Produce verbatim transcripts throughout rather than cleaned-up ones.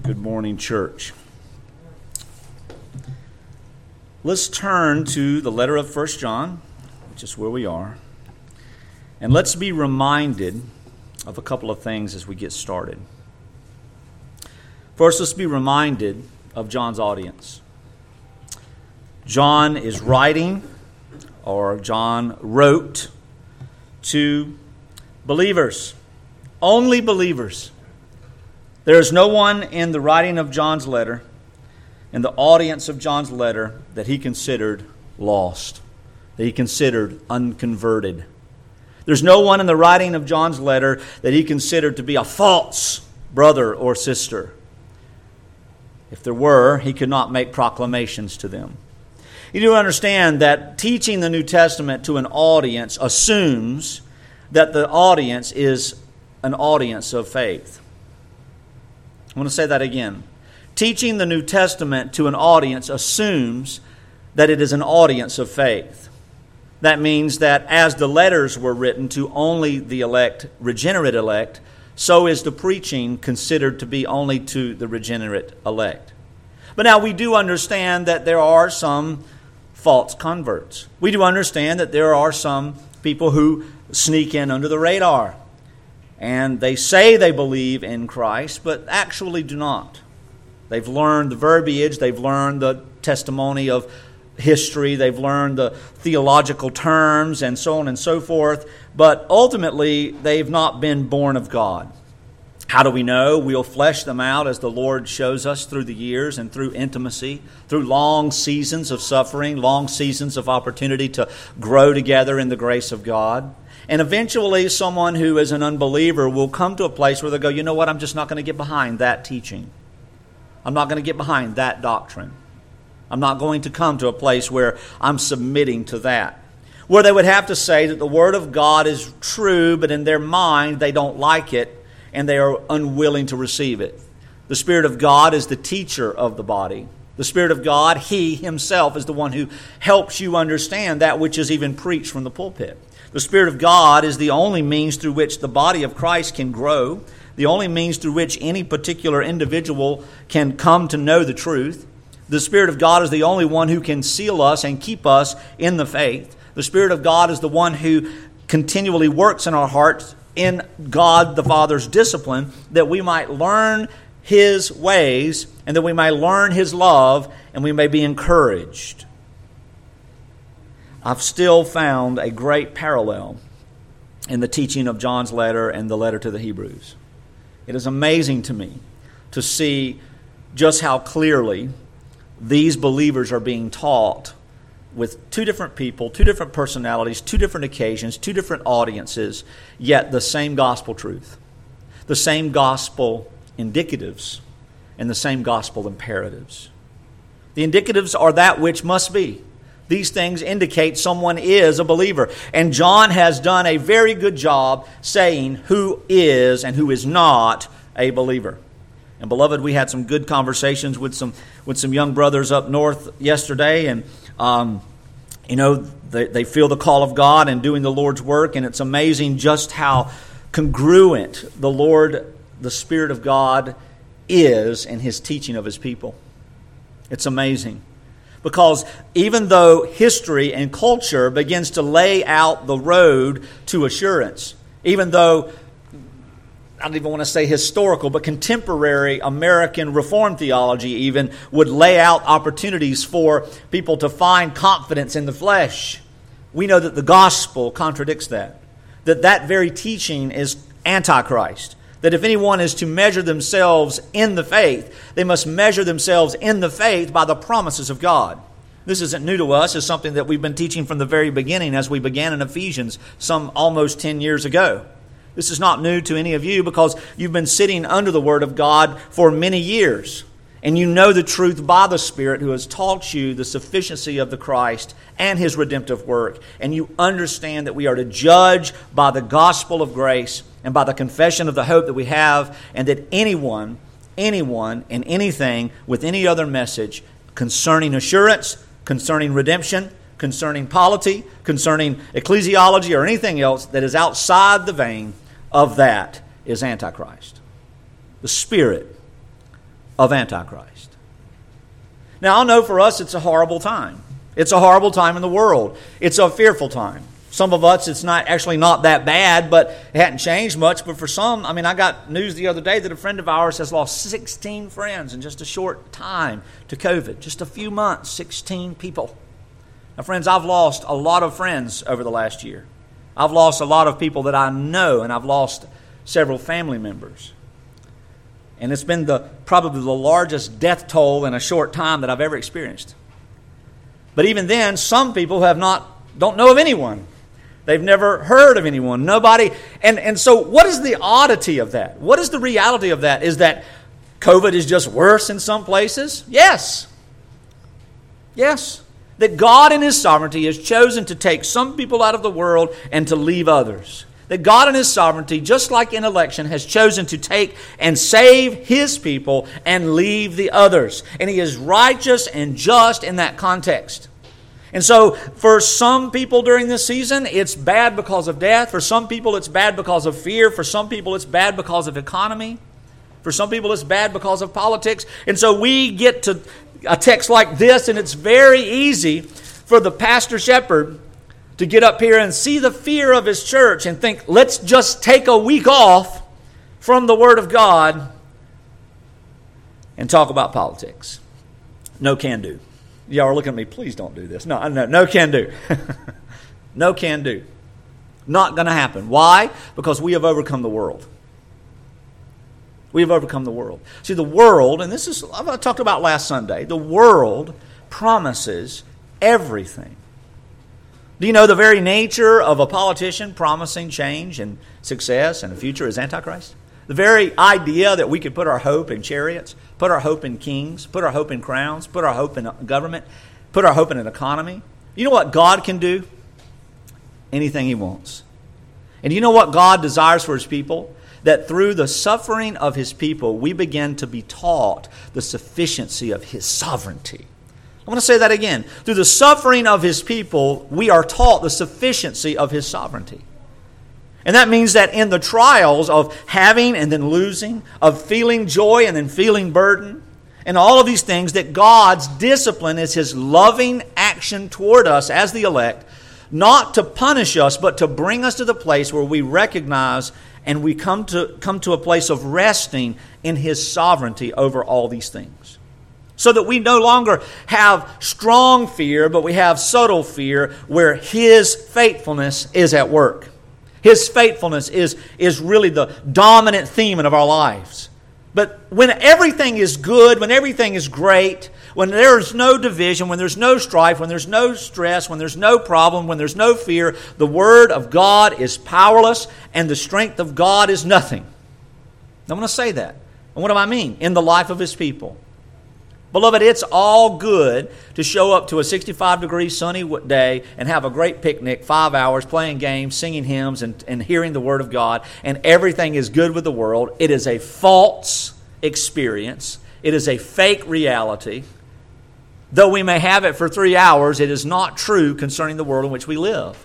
Good morning, church. Let's turn to the letter of First John, which is where we are. And let's be reminded of a couple of things as we get started. First, let's be reminded of John's audience. John is writing, or John wrote, to believers, only believers. There is no one in the writing of John's letter, in the audience of John's letter, that he considered lost, that he considered unconverted. There's no one in the writing of John's letter that he considered to be a false brother or sister. If there were, he could not make proclamations to them. You do understand that teaching the New Testament to an audience assumes that the audience is an audience of faith. I want to say that again. Teaching the New Testament to an audience assumes that it is an audience of faith. That means that as the letters were written to only the elect, regenerate elect, so is the preaching considered to be only to the regenerate elect. But now we do understand that there are some false converts. We do understand that there are some people who sneak in under the radar. And they say they believe in Christ, but actually do not. They've learned the verbiage, they've learned the testimony of history, they've learned the theological terms, and so on and so forth, but ultimately they've not been born of God. How do we know? We'll flesh them out as the Lord shows us through the years and through intimacy, through long seasons of suffering, long seasons of opportunity to grow together in the grace of God. And eventually someone who is an unbeliever will come to a place where they'll go, you know what, I'm just not going to get behind that teaching. I'm not going to get behind that doctrine. I'm not going to come to a place where I'm submitting to that. Where they would have to say that the Word of God is true, but in their mind they don't like it and they are unwilling to receive it. The Spirit of God is the teacher of the body. The Spirit of God, He Himself, is the one who helps you understand that which is even preached from the pulpit. The Spirit of God is the only means through which the body of Christ can grow, the only means through which any particular individual can come to know the truth. The Spirit of God is the only one who can seal us and keep us in the faith. The Spirit of God is the one who continually works in our hearts in God the Father's discipline, that we might learn His ways and that we may learn His love and we may be encouraged. I've still found a great parallel in the teaching of John's letter and the letter to the Hebrews. It is amazing to me to see just how clearly these believers are being taught with two different people, two different personalities, two different occasions, two different audiences, yet the same gospel truth, the same gospel indicatives, and the same gospel imperatives. The indicatives are that which must be. These things indicate someone is a believer. And John has done a very good job saying who is and who is not a believer. And beloved, we had some good conversations with some with some young brothers up north yesterday. And, um, you know, they, they feel the call of God and doing the Lord's work. And it's amazing just how congruent the Lord, the Spirit of God, is in His teaching of His people. It's amazing. Because even though history and culture begins to lay out the road to assurance, even though, I don't even want to say historical, but contemporary American Reformed theology even would lay out opportunities for people to find confidence in the flesh, we know that the gospel contradicts that. That that very teaching is antichrist. That if anyone is to measure themselves in the faith, they must measure themselves in the faith by the promises of God. This isn't new to us. It's something that we've been teaching from the very beginning as we began in Ephesians some almost ten years ago. This is not new to any of you because you've been sitting under the Word of God for many years. And you know the truth by the Spirit who has taught you the sufficiency of the Christ and His redemptive work. And you understand that we are to judge by the gospel of grace and by the confession of the hope that we have, and that anyone, anyone and anything with any other message concerning assurance, concerning redemption, concerning polity, concerning ecclesiology, or anything else that is outside the vein of that is Antichrist. The spirit of Antichrist. Now, I know for us it's a horrible time. It's a horrible time in the world. It's a fearful time. Some of us, it's not actually not that bad, but it hadn't changed much. But for some, I mean, I got news the other day that a friend of ours has lost sixteen friends in just a short time to COVID. Just a few months, sixteen people. Now, friends, I've lost a lot of friends over the last year. I've lost a lot of people that I know, and I've lost several family members. And it's been the probably the largest death toll in a short time that I've ever experienced. But even then, some people have not don't know of anyone. They've never heard of anyone. Nobody. And, and so what is the oddity of that? What is the reality of that? Is that COVID is just worse in some places? Yes. Yes. That God in His sovereignty has chosen to take some people out of the world and to leave others. That God in His sovereignty, just like in election, has chosen to take and save His people and leave the others. And He is righteous and just in that context. And so for some people during this season, it's bad because of death. For some people, it's bad because of fear. For some people, it's bad because of economy. For some people, it's bad because of politics. And so we get to a text like this, and it's very easy for the pastor shepherd to get up here and see the fear of his church and think, let's just take a week off from the Word of God and talk about politics. No can do. Y'all are looking at me, please don't do this. No, no, no can do. No can do. Not going to happen. Why? Because we have overcome the world. We have overcome the world. See, the world, and this is, I talked about last Sunday, the world promises everything. Do you know the very nature of a politician promising change and success and a future is Antichrist? The very idea that we could put our hope in chariots, put our hope in kings, put our hope in crowns, put our hope in government, put our hope in an economy. You know what God can do? Anything He wants. And you know what God desires for His people? That through the suffering of His people, we begin to be taught the sufficiency of His sovereignty. I want to say that again. Through the suffering of His people, we are taught the sufficiency of His sovereignty. And that means that in the trials of having and then losing, of feeling joy and then feeling burden, and all of these things, that God's discipline is His loving action toward us as the elect, not to punish us, but to bring us to the place where we recognize and we come to come to a place of resting in His sovereignty over all these things. So that we no longer have strong fear, but we have subtle fear where His faithfulness is at work. His faithfulness is, is really the dominant theme of our lives. But when everything is good, when everything is great, when there is no division, when there's no strife, when there's no stress, when there's no problem, when there's no fear, the Word of God is powerless and the strength of God is nothing. I'm going to say that. And what do I mean? In the life of His people. Beloved, it's all good to show up to a sixty-five degree sunny day and have a great picnic, five hours, playing games, singing hymns, and, and hearing the Word of God, and everything is good with the world. It is a false experience. It is a fake reality. Though we may have it for three hours, it is not true concerning the world in which we live.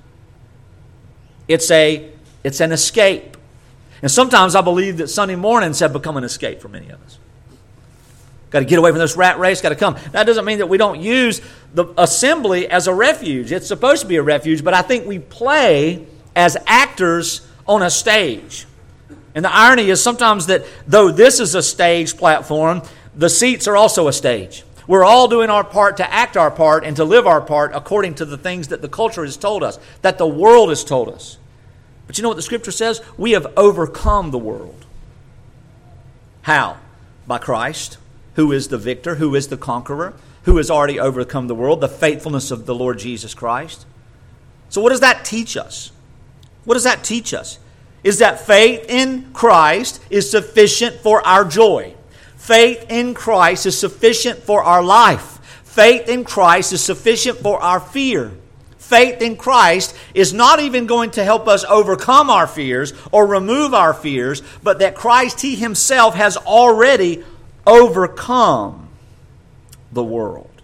It's a, it's an escape. And sometimes I believe that Sunday mornings have become an escape for many of us. Got to get away from this rat race, got to come. That doesn't mean that we don't use the assembly as a refuge. It's supposed to be a refuge, but I think we play as actors on a stage. And the irony is sometimes that though this is a stage platform, the seats are also a stage. We're all doing our part to act our part and to live our part according to the things that the culture has told us, that the world has told us. But you know what the Scripture says? We have overcome the world. How? By Christ, who is the victor, who is the conqueror, who has already overcome the world, the faithfulness of the Lord Jesus Christ. So what does that teach us? What does that teach us? Is that faith in Christ is sufficient for our joy. Faith in Christ is sufficient for our life. Faith in Christ is sufficient for our fear. Faith in Christ is not even going to help us overcome our fears or remove our fears, but that Christ, He Himself, has already overcome the world.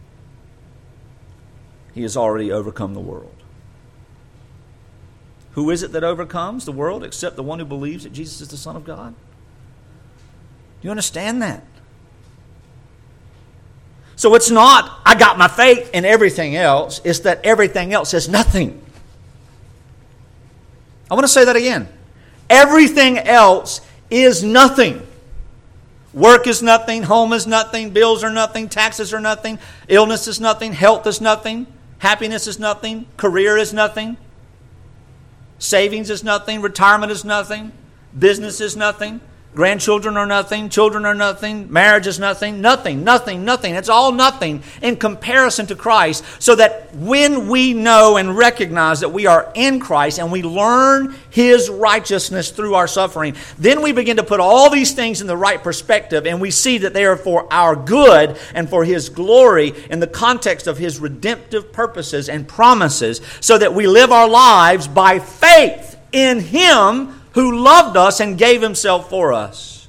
He has already overcome the world. Who is it that overcomes the world except the one who believes that Jesus is the Son of God? Do you understand that? So it's not, I got my faith in everything else. It's that everything else is nothing. I want to say that again. Everything else is nothing. Work is nothing. Home is nothing. Bills are nothing. Taxes are nothing. Illness is nothing. Health is nothing. Happiness is nothing. Career is nothing. Savings is nothing. Retirement is nothing. Business is nothing. Grandchildren are nothing. Children are nothing. Marriage is nothing. Nothing, nothing, nothing. It's all nothing in comparison to Christ. So that when we know and recognize that we are in Christ and we learn His righteousness through our suffering, then we begin to put all these things in the right perspective, and we see that they are for our good and for His glory in the context of His redemptive purposes and promises, so that we live our lives by faith in Him who loved us and gave Himself for us.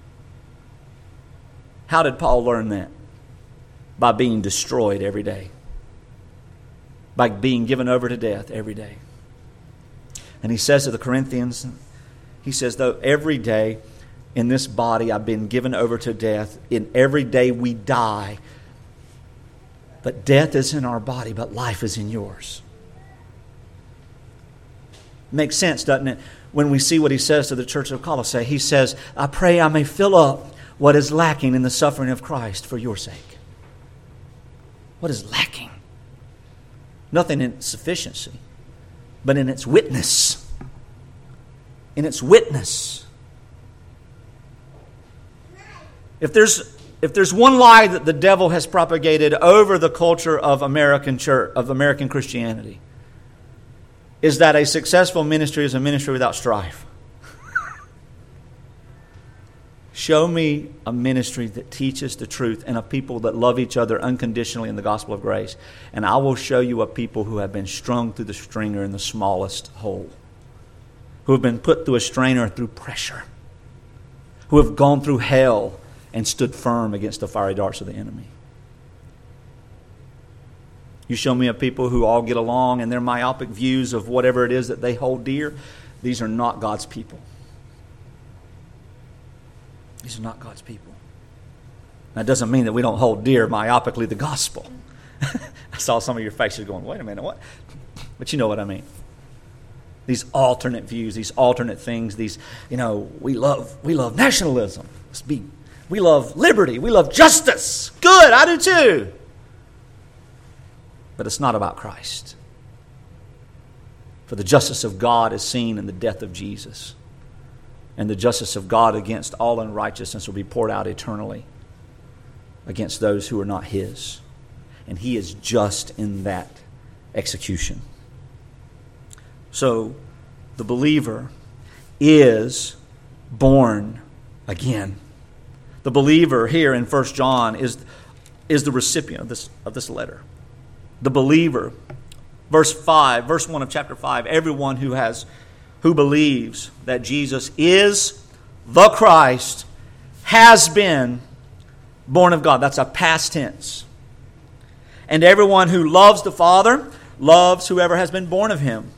How did Paul learn that? By being destroyed every day. By being given over to death every day. And he says to the Corinthians, he says, though every day in this body I've been given over to death, in every day we die, but death is in our body, but life is in yours. Makes sense, doesn't it? When we see what he says to the church of Colossae, he says, I pray I may fill up what is lacking in the suffering of Christ for your sake. What is lacking? Nothing in its sufficiency, but in its witness. In its witness. If there's if there's one lie that the devil has propagated over the culture of American church, of American Christianity, is that a successful ministry is a ministry without strife. Show me a ministry that teaches the truth and a people that love each other unconditionally in the gospel of grace, and I will show you a people who have been strung through the stringer in the smallest hole, who have been put through a strainer through pressure, who have gone through hell and stood firm against the fiery darts of the enemy. You show me a people who all get along and their myopic views of whatever it is that they hold dear. These are not God's people. These are not God's people. That doesn't mean that we don't hold dear myopically the gospel. I saw some of your faces going, wait a minute, what? But you know what I mean. These alternate views, these alternate things, these, you know, we love we love nationalism. Let's be, we love liberty. We love justice. Good, I do too. But it's not about Christ. For the justice of God is seen in the death of Jesus. And the justice of God against all unrighteousness will be poured out eternally against those who are not His. And He is just in that execution. So the believer is born again. The believer here in First John is, is the recipient of this, of this letter. The believer, verse five, verse one of chapter five, everyone who has, who believes that Jesus is the Christ has been born of God. That's a past tense. And everyone who loves the Father loves whoever has been born of Him.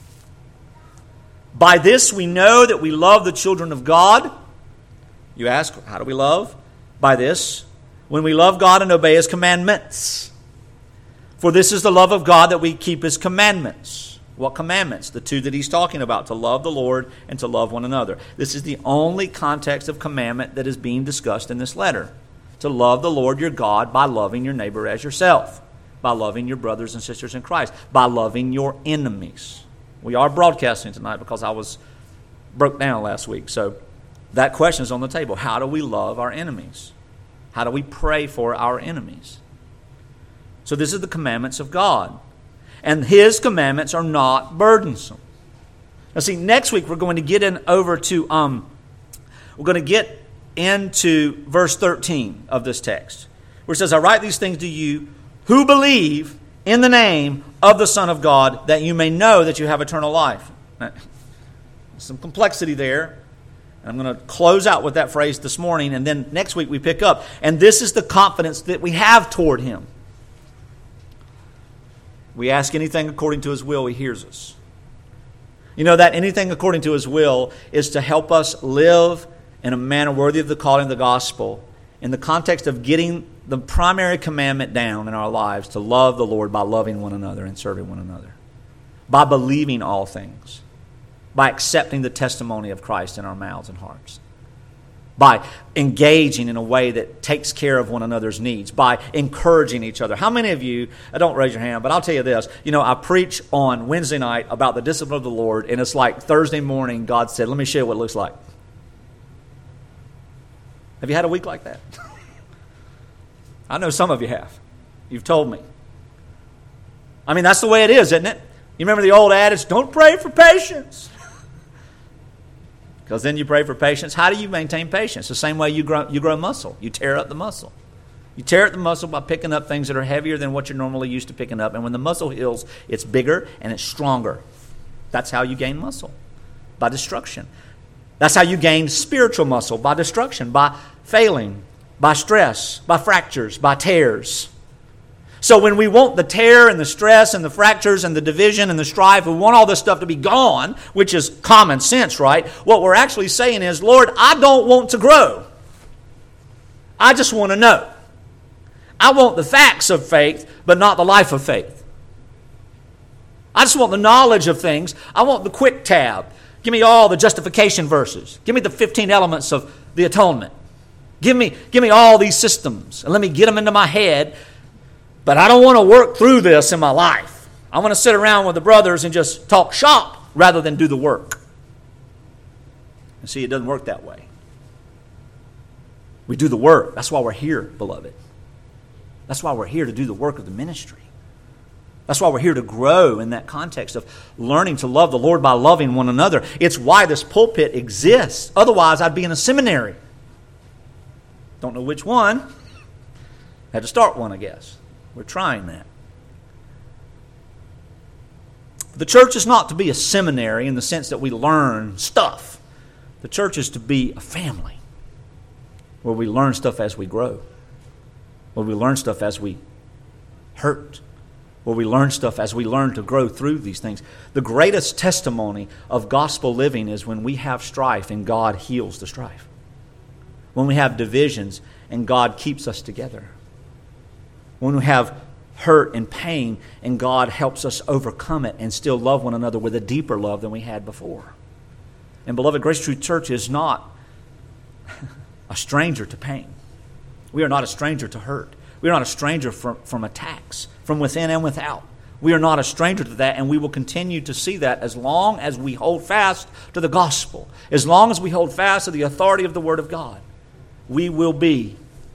By this we know that we love the children of God. You ask, how do we love? By this, when we love God and obey His commandments. For this is the love of God, that we keep His commandments. What commandments? The two that he's talking about, to love the Lord and to love one another. This is the only context of commandment that is being discussed in this letter. To love the Lord your God by loving your neighbor as yourself. By loving your brothers and sisters in Christ. By loving your enemies. We are broadcasting tonight because I was broke down last week. So that question is on the table. How do we love our enemies? How do we pray for our enemies? So this is the commandments of God. And His commandments are not burdensome. Now see, next week we're going to get in over to, um, we're going to get into verse thirteen of this text, where it says, I write these things to you who believe in the name of the Son of God, that you may know that you have eternal life. Now, some complexity there. And I'm going to close out with that phrase this morning, and then next week we pick up. And this is the confidence that we have toward Him. We ask anything according to His will, He hears us. You know that anything according to His will is to help us live in a manner worthy of the calling of the gospel in the context of getting the primary commandment down in our lives to love the Lord by loving one another and serving one another, by believing all things, by accepting the testimony of Christ in our mouths and hearts, by engaging in a way that takes care of one another's needs, by encouraging each other. How many of you, I don't raise your hand, but I'll tell you this, you know, I preach on Wednesday night about the discipline of the Lord, and it's like Thursday morning, God said, let me show you what it looks like. Have you had a week like that? I know some of you have. You've told me. I mean, that's the way it is, isn't it? You remember the old adage, don't pray for patience. Because then you pray for patience. How do you maintain patience? The same way you grow, you grow muscle. You tear up the muscle. You tear up the muscle by picking up things that are heavier than what you're normally used to picking up. And when the muscle heals, it's bigger and it's stronger. That's how you gain muscle, by destruction. That's how you gain spiritual muscle, by destruction, by failing, by stress, by fractures, by tears. So when we want the tear and the stress and the fractures and the division and the strife, we want all this stuff to be gone, which is common sense, right? What we're actually saying is, Lord, I don't want to grow. I just want to know. I want the facts of faith, but not the life of faith. I just want the knowledge of things. I want the quick tab. Give me all the justification verses. Give me the fifteen elements of the atonement. Give me, give me all these systems and let me get them into my head. But I don't want to work through this in my life. I want to sit around with the brothers and just talk shop rather than do the work. And see, it doesn't work that way. We do the work. That's why we're here, beloved. That's why we're here, to do the work of the ministry. That's why we're here, to grow in that context of learning to love the Lord by loving one another. It's why this pulpit exists. Otherwise, I'd be in a seminary. Don't know which one. Had to start one, I guess. We're trying that. The church is not to be a seminary in the sense that we learn stuff. The church is to be a family where we learn stuff as we grow, where we learn stuff as we hurt, where we learn stuff as we learn to grow through these things. The greatest testimony of gospel living is when we have strife and God heals the strife. When we have divisions and God keeps us together. When we have hurt and pain and God helps us overcome it and still love one another with a deeper love than we had before. And beloved, Grace Truth Church is not a stranger to pain. We are not a stranger to hurt. We are not a stranger from, from attacks, from within and without. We are not a stranger to that, and we will continue to see that as long as we hold fast to the gospel. As long as we hold fast to the authority of the Word of God, we will be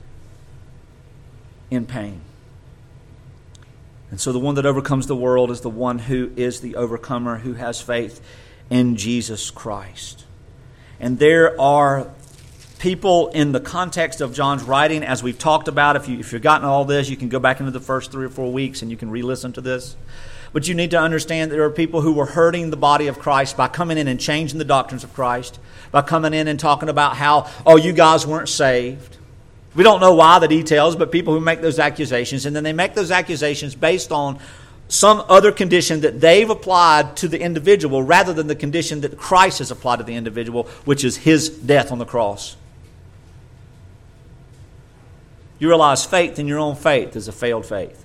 in pain. And so the one that overcomes the world is the one who is the overcomer, who has faith in Jesus Christ. And there are people in the context of John's writing, as we've talked about. If, you, if you've gotten all this, you can go back into the first three or four weeks and you can re-listen to this. But you need to understand that there are people who were hurting the body of Christ by coming in and changing the doctrines of Christ, by coming in and talking about how, oh, you guys weren't saved. We don't know why, the details, but people who make those accusations, and then they make those accusations based on some other condition that they've applied to the individual rather than the condition that Christ has applied to the individual, which is His death on the cross. You realize faith in your own faith is a failed faith.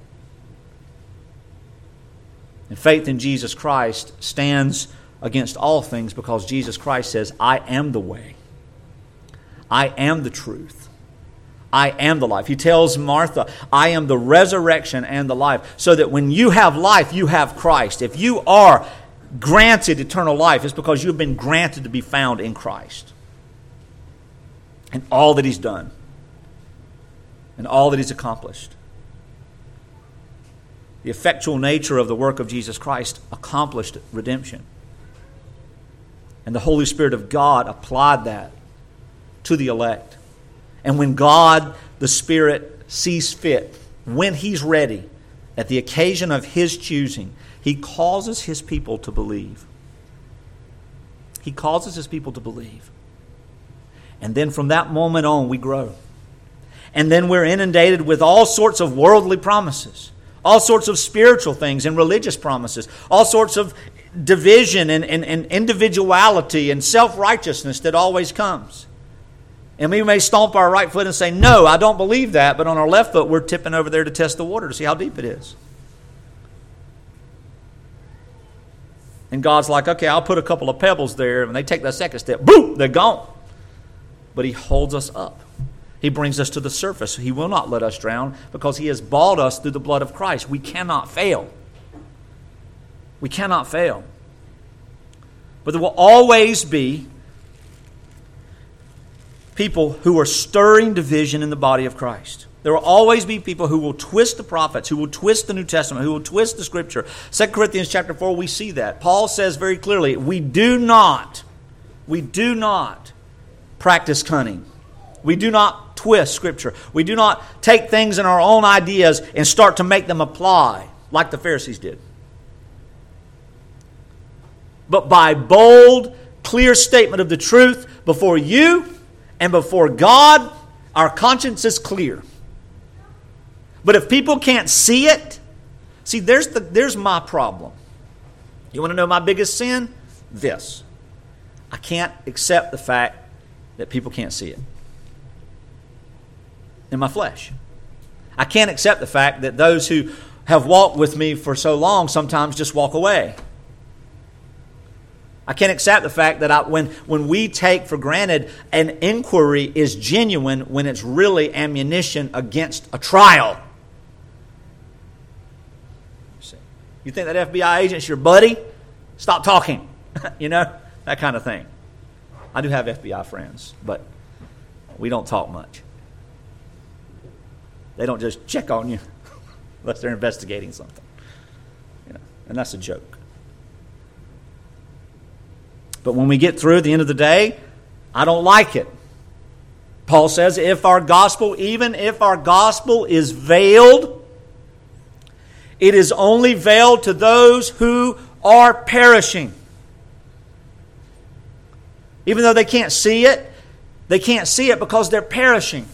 And faith in Jesus Christ stands against all things because Jesus Christ says, I am the way. I am the truth. I am the life. He tells Martha, I am the resurrection and the life. So that when you have life, you have Christ. If you are granted eternal life, it's because you have been granted to be found in Christ. And all that He's done. And all that He's accomplished. The effectual nature of the work of Jesus Christ accomplished redemption. And the Holy Spirit of God applied that to the elect. And when God, the Spirit, sees fit, when He's ready, at the occasion of His choosing, He causes His people to believe. He causes His people to believe. And then from that moment on, we grow. And then we're inundated with all sorts of worldly promises, all sorts of spiritual things and religious promises, all sorts of division and, and, and individuality and self-righteousness that always comes. And we may stomp our right foot and say, no, I don't believe that. But on our left foot, we're tipping over there to test the water to see how deep it is. And God's like, okay, I'll put a couple of pebbles there. And they take that second step, boom, they're gone. But He holds us up. He brings us to the surface. He will not let us drown because He has bought us through the blood of Christ. We cannot fail. We cannot fail. But there will always be people who are stirring division in the body of Christ. There will always be people who will twist the prophets, who will twist the New Testament, who will twist the Scripture. Second Corinthians chapter four, we see that. Paul says very clearly, we do not, we do not practice cunning. We do not twist Scripture. We do not take things in our own ideas and start to make them apply like the Pharisees did. But by bold, clear statement of the truth before you and before God, our conscience is clear. But if people can't see it, see, there's the there's my problem. You want to know my biggest sin? This. I can't accept the fact that people can't see it. In my flesh. I can't accept the fact that those who have walked with me for so long sometimes just walk away. I can't accept the fact that I, when, when we take for granted an inquiry is genuine when it's really ammunition against a trial. You think that F B I agent's your buddy? Stop talking. You know, that kind of thing. I do have F B I friends, but we don't talk much. They don't just check on you unless they're investigating something. You know, and that's a joke. But when we get through at the end of the day, I don't like it. Paul says, if our gospel, even if our gospel is veiled, it is only veiled to those who are perishing. Even though they can't see it, they can't see it because they're perishing.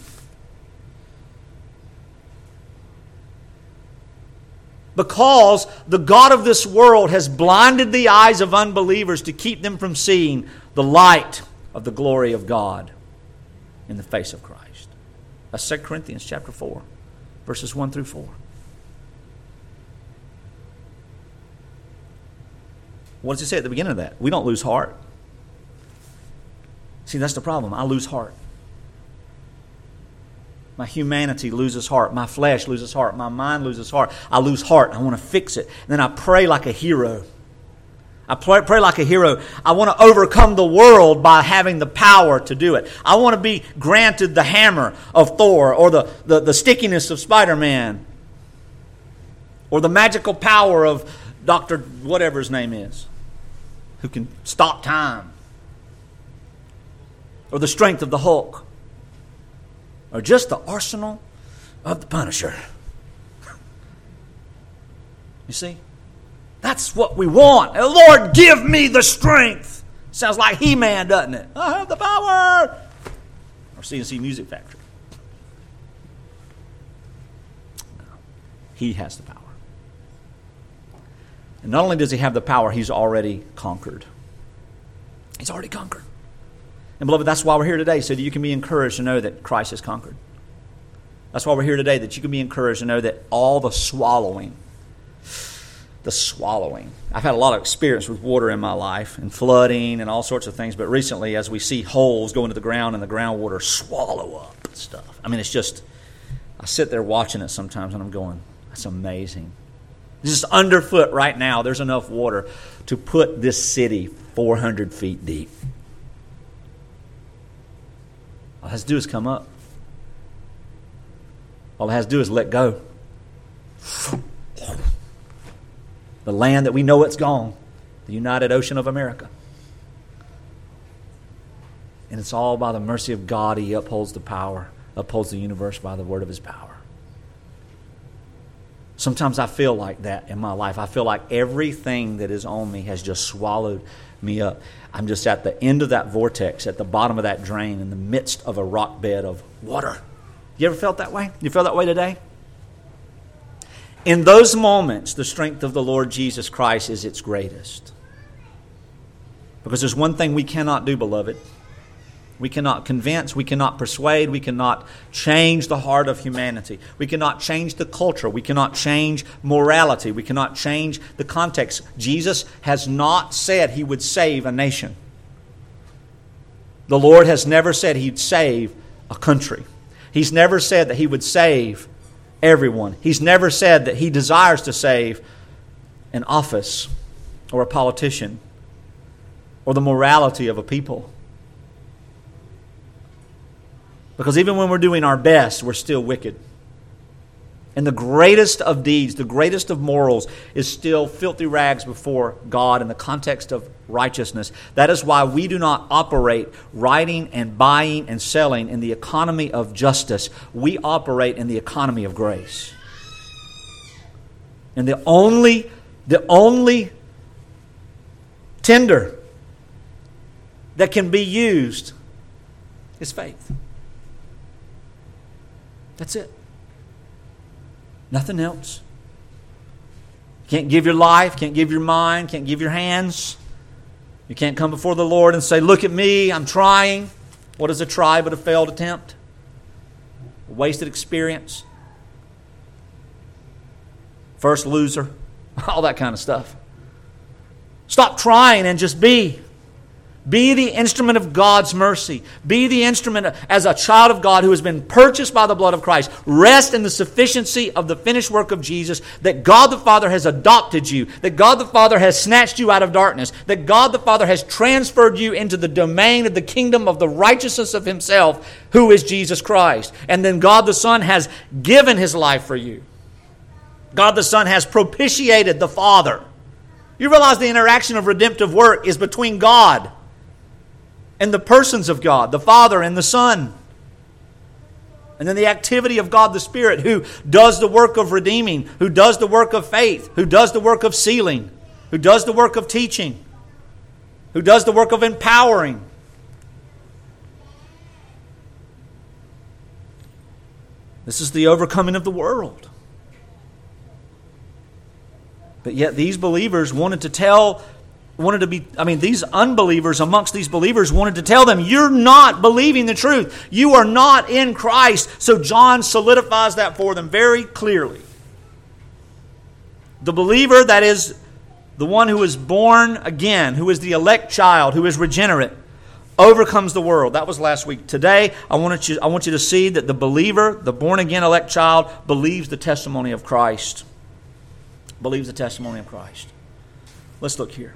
Because the God of this world has blinded the eyes of unbelievers to keep them from seeing the light of the glory of God in the face of Christ. That's Second Corinthians chapter four, verses one through four. What does it say at the beginning of that? We don't lose heart. See, that's the problem. I lose heart. My humanity loses heart. My flesh loses heart. My mind loses heart. I lose heart. I want to fix it. And then I pray like a hero. I pray, pray like a hero. I want to overcome the world by having the power to do it. I want to be granted the hammer of Thor or the, the, the stickiness of Spider-Man or the magical power of Doctor whatever his name is who can stop time or the strength of the Hulk. Or just the arsenal of the Punisher. You see? That's what we want. And Lord, give me the strength. Sounds like He-Man, doesn't it? I have the power. Or C and C Music Factory. No. He has the power. And not only does He have the power, He's already conquered. He's already conquered. And beloved, that's why we're here today, so that you can be encouraged to know that Christ has conquered. That's why we're here today, that you can be encouraged to know that all the swallowing, the swallowing. I've had a lot of experience with water in my life and flooding and all sorts of things, but recently as we see holes go into the ground and the groundwater swallow up stuff. I mean, it's just, I sit there watching it sometimes and I'm going, that's amazing. Just underfoot right now, there's enough water to put this city four hundred feet deep. All it has to do is come up. All it has to do is let go. The land that we know it's gone. The United Ocean of America. And it's all by the mercy of God. He upholds the power, upholds the universe by the word of His power. Sometimes I feel like that in my life. I feel like everything that is on me has just swallowed me up. I'm just at the end of that vortex, at the bottom of that drain, in the midst of a rock bed of water. You ever felt that way? You feel that way today? In those moments, the strength of the Lord Jesus Christ is its greatest. Because there's one thing we cannot do, beloved. We cannot convince, we cannot persuade, we cannot change the heart of humanity. We cannot change the culture, we cannot change morality, we cannot change the context. Jesus has not said He would save a nation. The Lord has never said He'd save a country. He's never said that He would save everyone. He's never said that He desires to save an office or a politician or the morality of a people. Because even when we're doing our best, we're still wicked. And the greatest of deeds, the greatest of morals, is still filthy rags before God in the context of righteousness. That is why we do not operate writing and buying and selling in the economy of justice. We operate in the economy of grace. And the only, the only tender that can be used is faith. That's it. Nothing else. Can't give your life, can't give your mind, can't give your hands. You can't come before the Lord and say, look at me, I'm trying. What is a try but a failed attempt? A wasted experience. First loser. All that kind of stuff. Stop trying and just be. Be the instrument of God's mercy. Be the instrument as a child of God who has been purchased by the blood of Christ. Rest in the sufficiency of the finished work of Jesus, that God the Father has adopted you, that God the Father has snatched you out of darkness, that God the Father has transferred you into the domain of the kingdom of the righteousness of Himself, who is Jesus Christ. And then God the Son has given His life for you. God the Son has propitiated the Father. You realize the interaction of redemptive work is between God and the persons of God, the Father and the Son. And then the activity of God the Spirit, who does the work of redeeming, who does the work of faith, who does the work of sealing, who does the work of teaching, who does the work of empowering. This is the overcoming of the world. But yet these believers wanted to tell wanted to be, I mean, these unbelievers amongst these believers wanted to tell them, you're not believing the truth. You are not in Christ. So John solidifies that for them very clearly. The believer, that is the one who is born again, who is the elect child, who is regenerate, overcomes the world. That was last week. Today, I want you, I want you to see that the believer, the born again elect child, believes the testimony of Christ. Believes the testimony of Christ. Let's look here.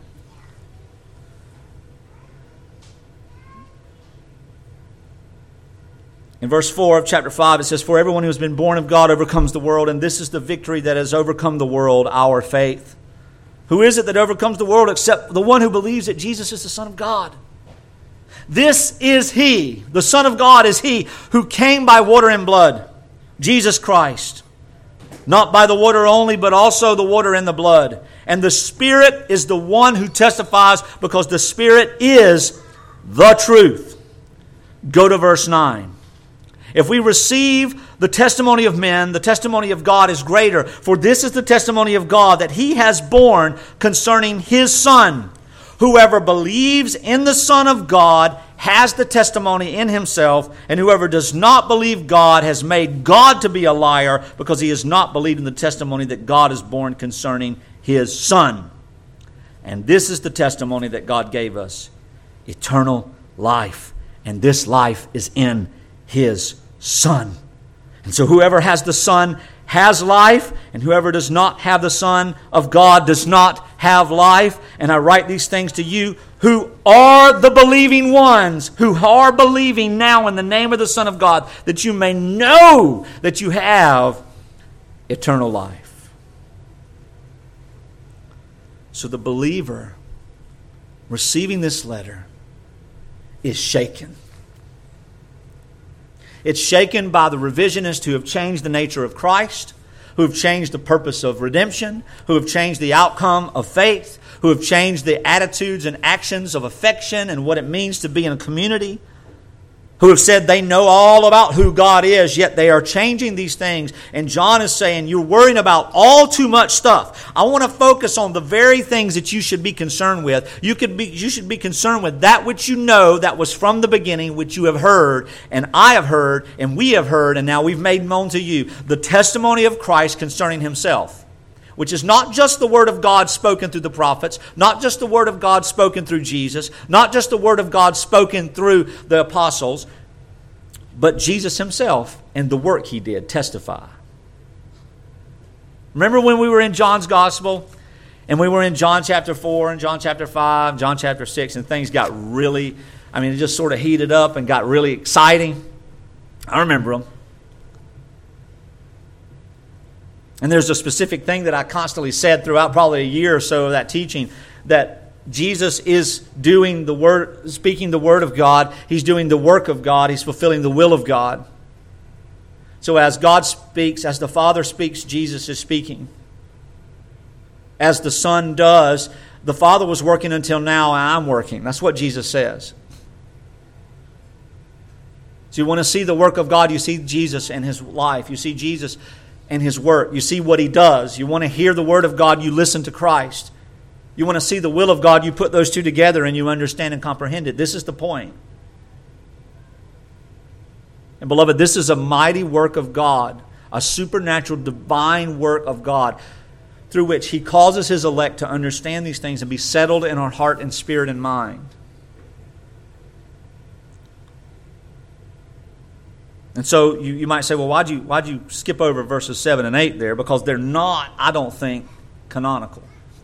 In verse four of chapter five, it says, for everyone who has been born of God overcomes the world, and this is the victory that has overcome the world, our faith. Who is it that overcomes the world except the one who believes that Jesus is the Son of God? This is He, the Son of God is He who came by water and blood, Jesus Christ. Not by the water only, but also the water and the blood. And the Spirit is the one who testifies, because the Spirit is the truth. Go to verse nine. If we receive the testimony of men, the testimony of God is greater. For this is the testimony of God, that He has borne concerning His Son. Whoever believes in the Son of God has the testimony in himself, and whoever does not believe God has made God to be a liar, because he has not believed in the testimony that God has borne concerning His Son. And this is the testimony that God gave us, eternal life. And this life is in His Son. And so whoever has the Son has life, and whoever does not have the Son of God does not have life. And I write these things to you who are the believing ones, who are believing now in the name of the Son of God, that you may know that you have eternal life. So the believer receiving this letter is shaken. It's shaken by the revisionists who have changed the nature of Christ, who have changed the purpose of redemption, who have changed the outcome of faith, who have changed the attitudes and actions of affection and what it means to be in a community. who have said they know all about who God is, yet they are changing these things. And John is saying, you're worrying about all too much stuff. I want to focus on the very things that you should be concerned with. You could be, you should be concerned with that which you know that was from the beginning, which you have heard, and I have heard, and we have heard, and now we've made known to you the testimony of Christ concerning himself, which is not just the word of God spoken through the prophets, not just the word of God spoken through Jesus, not just the word of God spoken through the apostles, but Jesus himself and the work he did testify. Remember when we were in John's gospel, and we were in John chapter four and John chapter five, John chapter six, and things got really, I mean, it just sort of heated up and got really exciting. I remember them. And there's a specific thing that I constantly said throughout probably a year or so of that teaching, that Jesus is doing the word, speaking the word of God. He's doing the work of God. He's fulfilling the will of God. So as God speaks, as the Father speaks, Jesus is speaking. As the Son does, the Father was working until now, and I'm working. That's what Jesus says. So you want to see the work of God, you see Jesus and his life. You see Jesus and his work. You see what he does. You want to hear the word of God, you listen to Christ. You want to see the will of God, you put those two together and you understand and comprehend it. This is the point. And beloved, this is a mighty work of God, a supernatural, divine work of God, through which he causes his elect to understand these things and be settled in our heart and spirit and mind. And so you, you might say, well, why'd you, why'd you skip over verses seven and eight there? Because they're not, I don't think, canonical.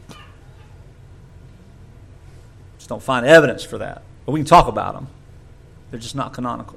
Just don't find evidence for that. But we can talk about them. They're just not canonical.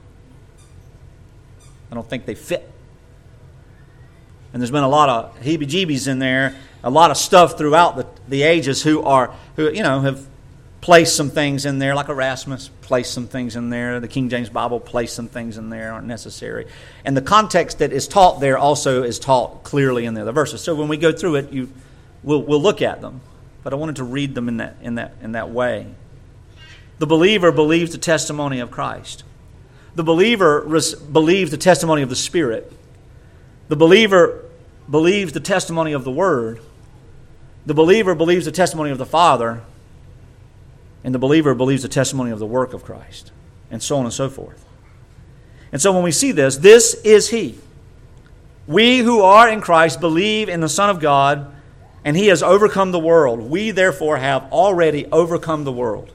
I don't think they fit. And there's been a lot of heebie-jeebies in there, a lot of stuff throughout the, the ages who are, who you know, have placed some things in there, like Erasmus placed some things in there. The King James Bible placed some things in there aren't necessary. And the context that is taught there also is taught clearly in the other verses. So when we go through it, you we'll, we'll look at them. But I wanted to read them in that in that in that way. The believer believes the testimony of Christ. The believer res- believes the testimony of the Spirit. The believer believes the testimony of the Word. The believer believes the testimony of the Father. And the believer believes the testimony of the work of Christ. And so on and so forth. And so when we see this, this is He. We who are in Christ believe in the Son of God, and He has overcome the world. We therefore have already overcome the world.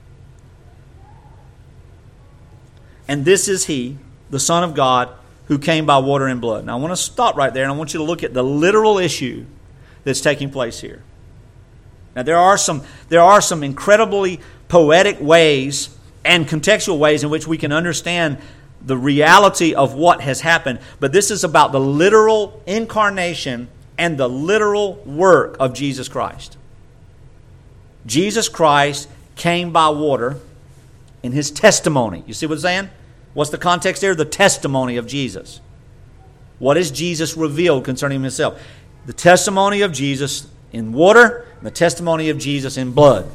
And this is He, the Son of God, who came by water and blood. Now I want to stop right there, and I want you to look at the literal issue that's taking place here. Now there are some there are some incredibly poetic ways and contextual ways in which we can understand the reality of what has happened, but this is about the literal incarnation and the literal work of Jesus Christ. Jesus Christ came by water in His testimony. You see what I'm saying? What's the context there? The testimony of Jesus. What has Jesus revealed concerning Himself? The testimony of Jesus in water, and the testimony of Jesus in blood.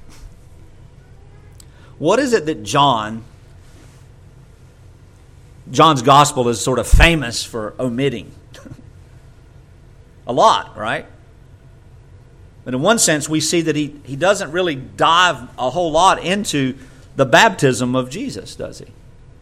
What is it that John, John's gospel is sort of famous for omitting? A lot, right? But in one sense, we see that he, he doesn't really dive a whole lot into the baptism of Jesus, does he?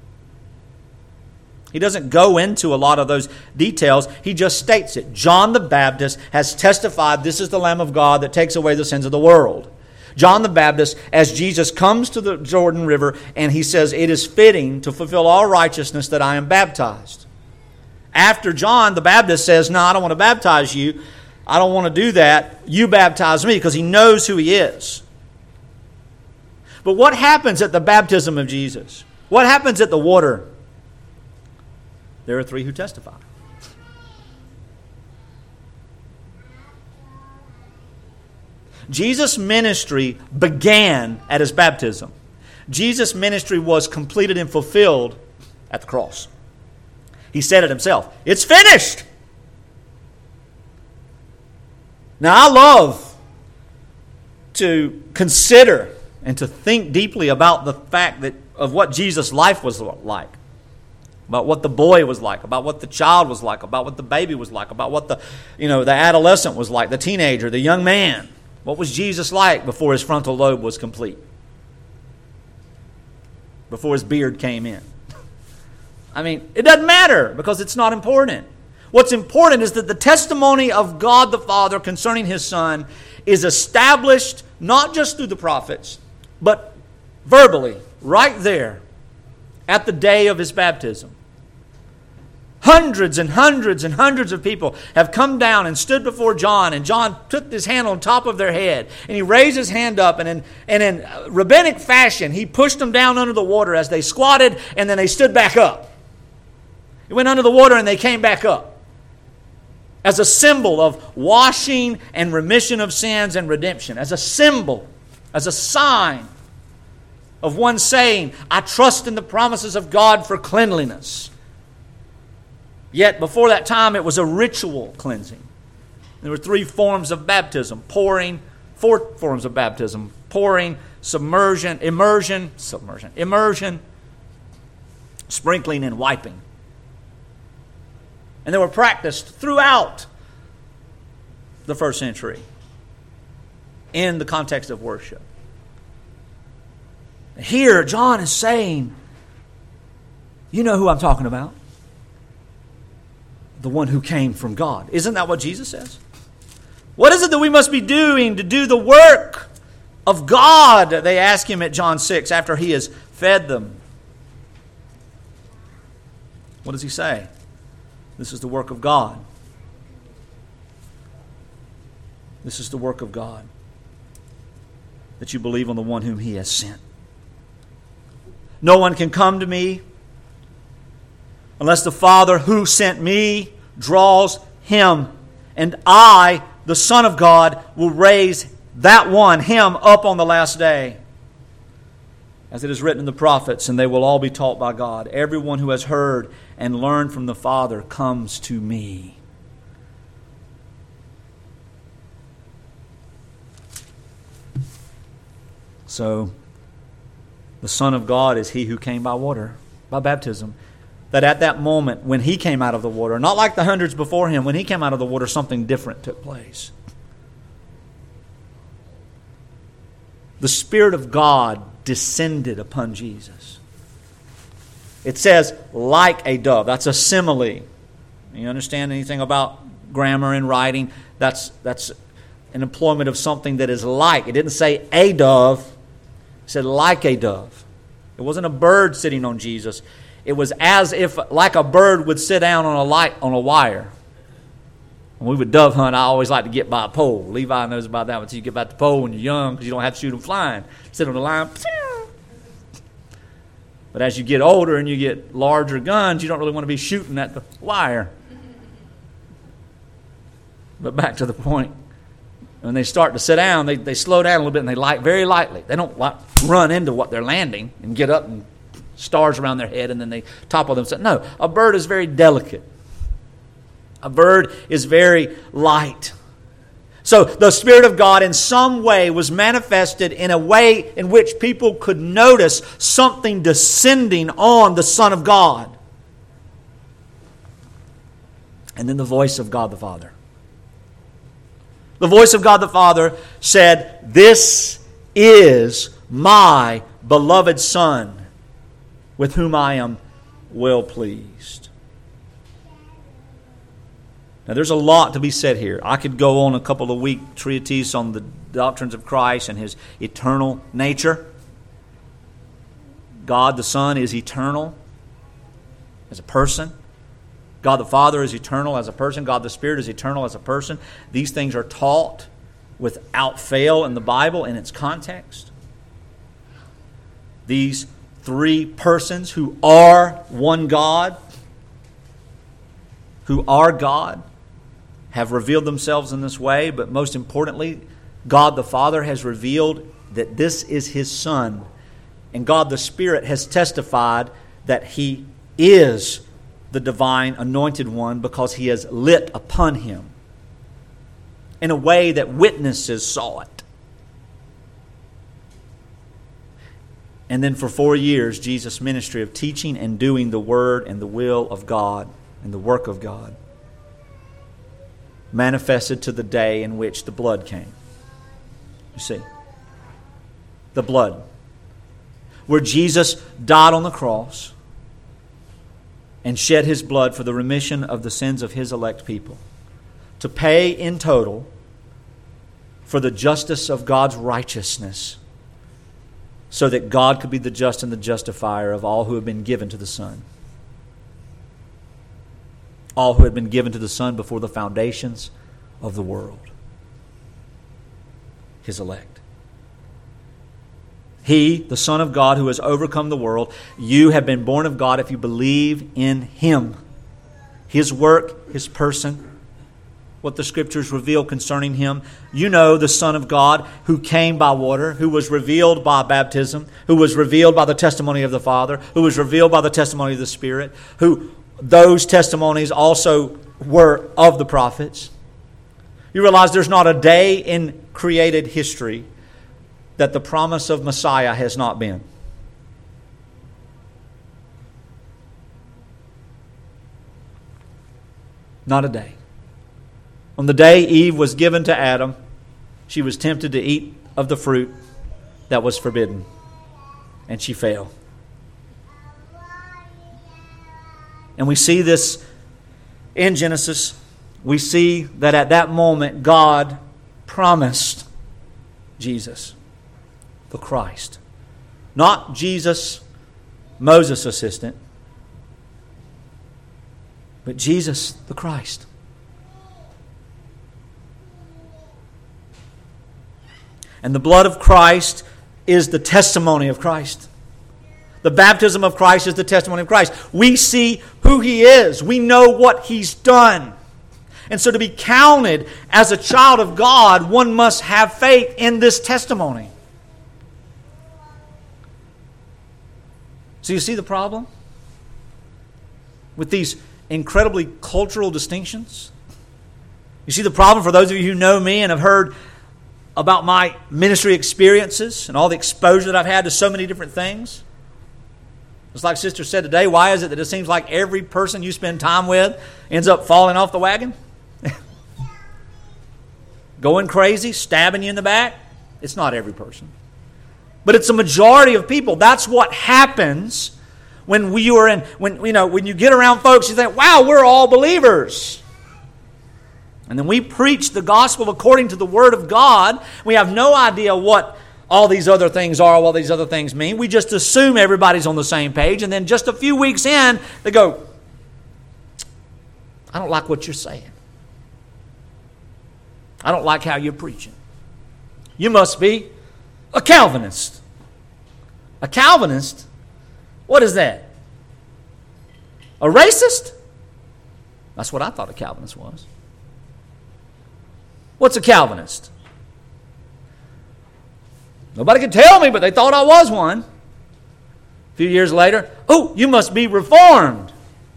He doesn't go into a lot of those details. He just states it. John the Baptist has testified, this is the Lamb of God that takes away the sins of the world. John the Baptist, as Jesus comes to the Jordan River, and he says, it is fitting to fulfill all righteousness that I am baptized. After John the Baptist says, no, I don't want to baptize you. I don't want to do that. You baptize me, because he knows who he is. But what happens at the baptism of Jesus? What happens at the water? There are three who testify. Jesus' ministry began at His baptism. Jesus' ministry was completed and fulfilled at the cross. He said it Himself. It's finished! Now, I love to consider and to think deeply about the fact that of what Jesus' life was like, about what the boy was like, about what the child was like, about what the baby was like, about what the, you know, the adolescent was like, the teenager, the young man. What was Jesus like before his frontal lobe was complete? Before his beard came in? I mean, it doesn't matter because it's not important. What's important is that the testimony of God the Father concerning His Son is established not just through the prophets, but verbally, right there, at the day of His baptism. Hundreds and hundreds and hundreds of people have come down and stood before John, and John took his hand on top of their head, and he raised his hand up, and in, and in rabbinic fashion, he pushed them down under the water as they squatted, and then they stood back up. He went under the water, and they came back up as a symbol of washing and remission of sins and redemption, as a symbol, as a sign of one saying, I trust in the promises of God for cleanliness. Yet before that time it was a ritual cleansing. There were three forms of baptism. Pouring, four forms of baptism. Pouring, submersion, immersion, submersion, immersion, sprinkling, and wiping. And they were practiced throughout the first century in the context of worship. Here, John is saying, you know who I'm talking about. The one who came from God. Isn't that what Jesus says? What is it that we must be doing to do the work of God? They ask him at John six after he has fed them. What does he say? This is the work of God. This is the work of God. That you believe on the one whom He has sent. No one can come to me unless the Father who sent me draws him. And I, the Son of God, will raise that one, him, up on the last day. As it is written in the prophets, and they will all be taught by God. Everyone who has heard and learned from the Father comes to me. So, the Son of God is He who came by water, by baptism. That at that moment, when He came out of the water, not like the hundreds before Him, when He came out of the water, something different took place. The Spirit of God descended upon Jesus. It says, like a dove. That's a simile. You understand anything about grammar and writing? That's, that's an employment of something that is like. It didn't say a dove. It said like a dove. It wasn't a bird sitting on Jesus. It was as if, like a bird would sit down on a light on a wire. When we would dove hunt, I always like to get by a pole. Levi knows about that. Until you get by the pole when you're young, because you don't have to shoot them flying. Sit on the line. But as you get older and you get larger guns, you don't really want to be shooting at the wire. But back to the point. When they start to sit down, they, they slow down a little bit and they light very lightly. They don't like run into what they're landing and get up and stars around their head and then they topple themselves. No, a bird is very delicate. A bird is very light. So the Spirit of God in some way was manifested in a way in which people could notice something descending on the Son of God. And then the voice of God the Father. The voice of God the Father said, "This is my beloved Son, with whom I am well pleased." Now there's a lot to be said here. I could go on a couple of week treatise on the doctrines of Christ and His eternal nature. God the Son is eternal as a person. God the Father is eternal as a person. God the Spirit is eternal as a person. These things are taught without fail in the Bible in its context. These three persons who are one God, who are God, have revealed themselves in this way, but most importantly, God the Father has revealed that this is His Son, and God the Spirit has testified that He is the divine anointed one because He has lit upon Him in a way that witnesses saw it. And then for four years, Jesus' ministry of teaching and doing the Word and the will of God and the work of God manifested to the day in which the blood came. You see, the blood. Where Jesus died on the cross and shed His blood for the remission of the sins of His elect people, to pay in total for the justice of God's righteousness, so that God could be the just and the justifier of all who have been given to the Son. All who had been given to the Son before the foundations of the world. His elect. He, the Son of God, who has overcome the world, you have been born of God if you believe in Him. His work, His person, what the Scriptures reveal concerning Him. You know the Son of God who came by water, who was revealed by baptism, who was revealed by the testimony of the Father, who was revealed by the testimony of the Spirit, who those testimonies also were of the prophets. You realize there's not a day in created history that the promise of Messiah has not been. Not a day. On the day Eve was given to Adam, she was tempted to eat of the fruit that was forbidden, and she fell. And we see this in Genesis. We see that at that moment God promised Jesus, the Christ. Not Jesus, Moses' assistant, but Jesus, the Christ. And the blood of Christ is the testimony of Christ. The baptism of Christ is the testimony of Christ. We see who He is. We know what He's done. And so to be counted as a child of God, one must have faith in this testimony. So you see the problem with these incredibly cultural distinctions? You see the problem for those of you who know me and have heard about my ministry experiences and all the exposure that I've had to so many different things? Just like Sister said today, why is it that it seems like every person you spend time with ends up falling off the wagon? Going crazy, stabbing you in the back? It's not every person. But it's a majority of people. That's what happens when we are in, when you know, when you get around folks, you think, wow, we're all believers. And then we preach the gospel according to the Word of God. We have no idea what all these other things are, what these other things mean. We just assume everybody's on the same page. And then just a few weeks in, they go, I don't like what you're saying. I don't like how you're preaching. You must be a Calvinist. A Calvinist? What is that? A racist? That's what I thought a Calvinist was. What's a Calvinist? Nobody could tell me, but they thought I was one. A few years later, oh, you must be Reformed.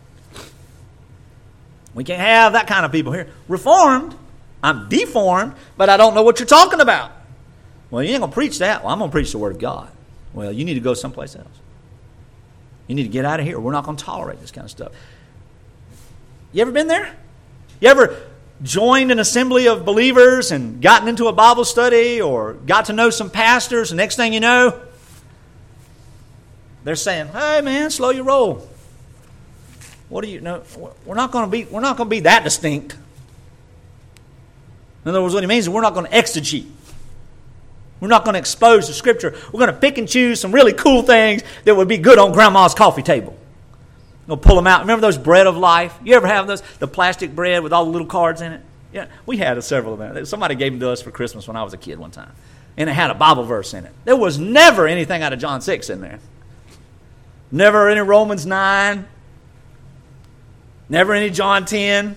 We can't have that kind of people here. Reformed? I'm deformed, but I don't know what you're talking about. Well, you ain't going to preach that. Well, I'm going to preach the Word of God. Well, you need to go someplace else. You need to get out of here. We're not going to tolerate this kind of stuff. You ever been there? You ever joined an assembly of believers and gotten into a Bible study or got to know some pastors, and next thing you know, they're saying, hey man, slow your roll. What do you know? We're not going to be we're not going to be that distinct. In other words, what he means is we're not going to exegete. We're not going to expose the Scripture. We're going to pick and choose some really cool things that would be good on Grandma's coffee table. We'll pull them out. Remember those bread of life? You ever have those? The plastic bread with all the little cards in it? Yeah, we had several of them. Somebody gave them to us for Christmas when I was a kid one time. And it had a Bible verse in it. There was never anything out of John six in there. Never any Romans nine. Never any John ten.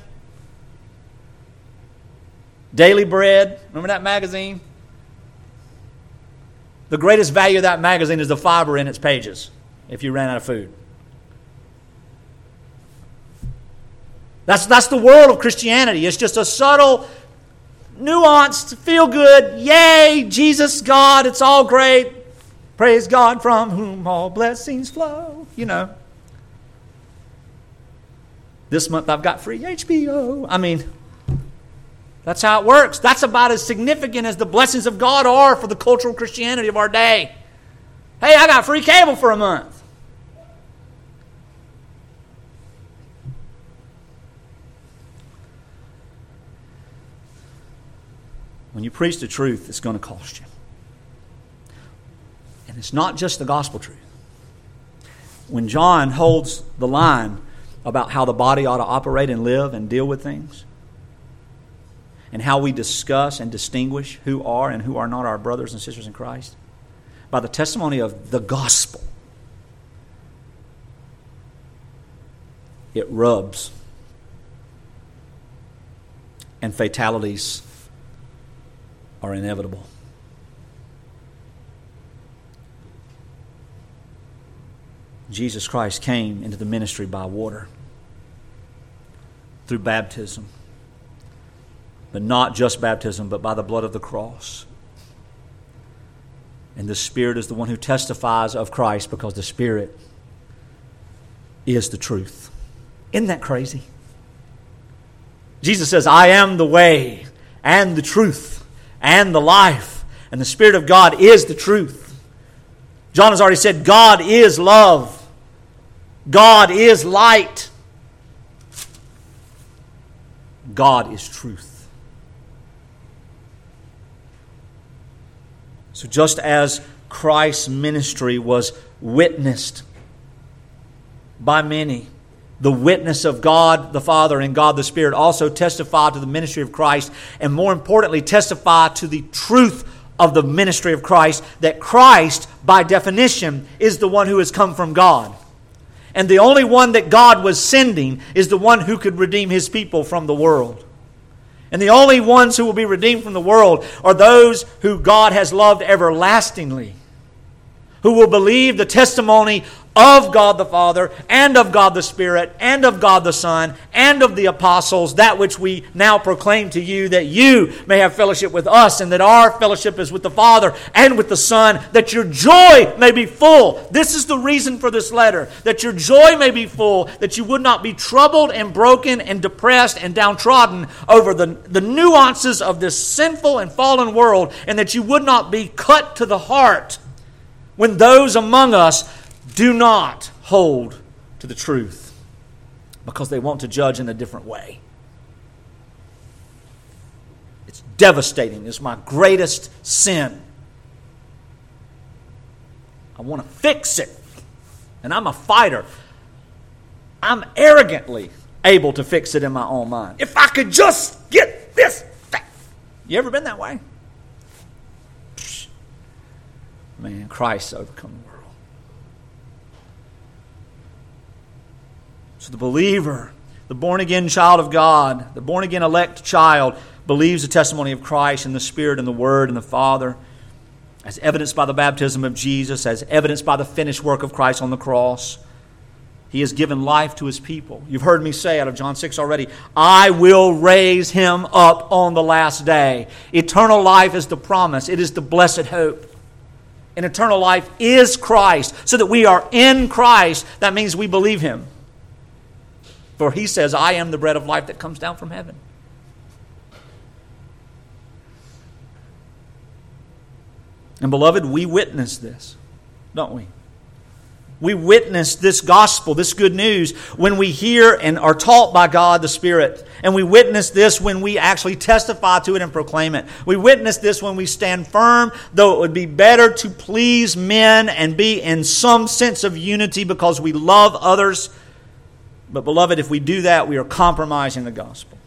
Daily Bread. Remember that magazine? The greatest value of that magazine is the fiber in its pages if you ran out of food. That's, that's the world of Christianity. It's just a subtle, nuanced, feel good, yay, Jesus, God, it's all great. Praise God from whom all blessings flow. You know. This month I've got free H B O. I mean, that's how it works. That's about as significant as the blessings of God are for the cultural Christianity of our day. Hey, I got free cable for a month. When you preach the truth, it's going to cost you. And it's not just the gospel truth. When John holds the line about how the body ought to operate and live and deal with things, and how we discuss and distinguish who are and who are not our brothers and sisters in Christ, by the testimony of the gospel, it rubs. And fatalities are inevitable. Jesus Christ came into the ministry by water, through baptism. But not just baptism, but by the blood of the cross. And the Spirit is the one who testifies of Christ, because the Spirit is the truth. Isn't that crazy? Jesus says, I am the way and the truth and the life. And the Spirit of God is the truth. John has already said, God is love. God is light. God is truth. So just as Christ's ministry was witnessed by many, the witness of God the Father and God the Spirit also testify to the ministry of Christ, and more importantly, testify to the truth of the ministry of Christ, that Christ, by definition, is the one who has come from God. And the only one that God was sending is the one who could redeem His people from the world. And the only ones who will be redeemed from the world are those who God has loved everlastingly, who will believe the testimony of God the Father and of God the Spirit and of God the Son and of the apostles, that which we now proclaim to you, that you may have fellowship with us, and that our fellowship is with the Father and with the Son, that your joy may be full. This is the reason for this letter, that your joy may be full, that you would not be troubled and broken and depressed and downtrodden over the, the nuances of this sinful and fallen world, and that you would not be cut to the heart when those among us do not hold to the truth, because they want to judge in a different way. It's devastating. It's my greatest sin. I want to fix it. And I'm a fighter. I'm arrogantly able to fix it in my own mind. If I could just get this. You ever been that way? Man, Christ overcome the world. So the believer, the born-again child of God, the born-again elect child, believes the testimony of Christ and the Spirit and the Word and the Father, as evidenced by the baptism of Jesus, as evidenced by the finished work of Christ on the cross. He has given life to His people. You've heard me say out of John six already, I will raise him up on the last day. Eternal life is the promise. It is the blessed hope. And eternal life is Christ, so that we are in Christ. That means we believe Him. For He says, I am the bread of life that comes down from heaven. And beloved, we witness this, don't we? We witness this gospel, this good news, when we hear and are taught by God the Spirit. And we witness this when we actually testify to it and proclaim it. We witness this when we stand firm, though it would be better to please men and be in some sense of unity because we love others. But beloved, if we do that, we are compromising the gospel.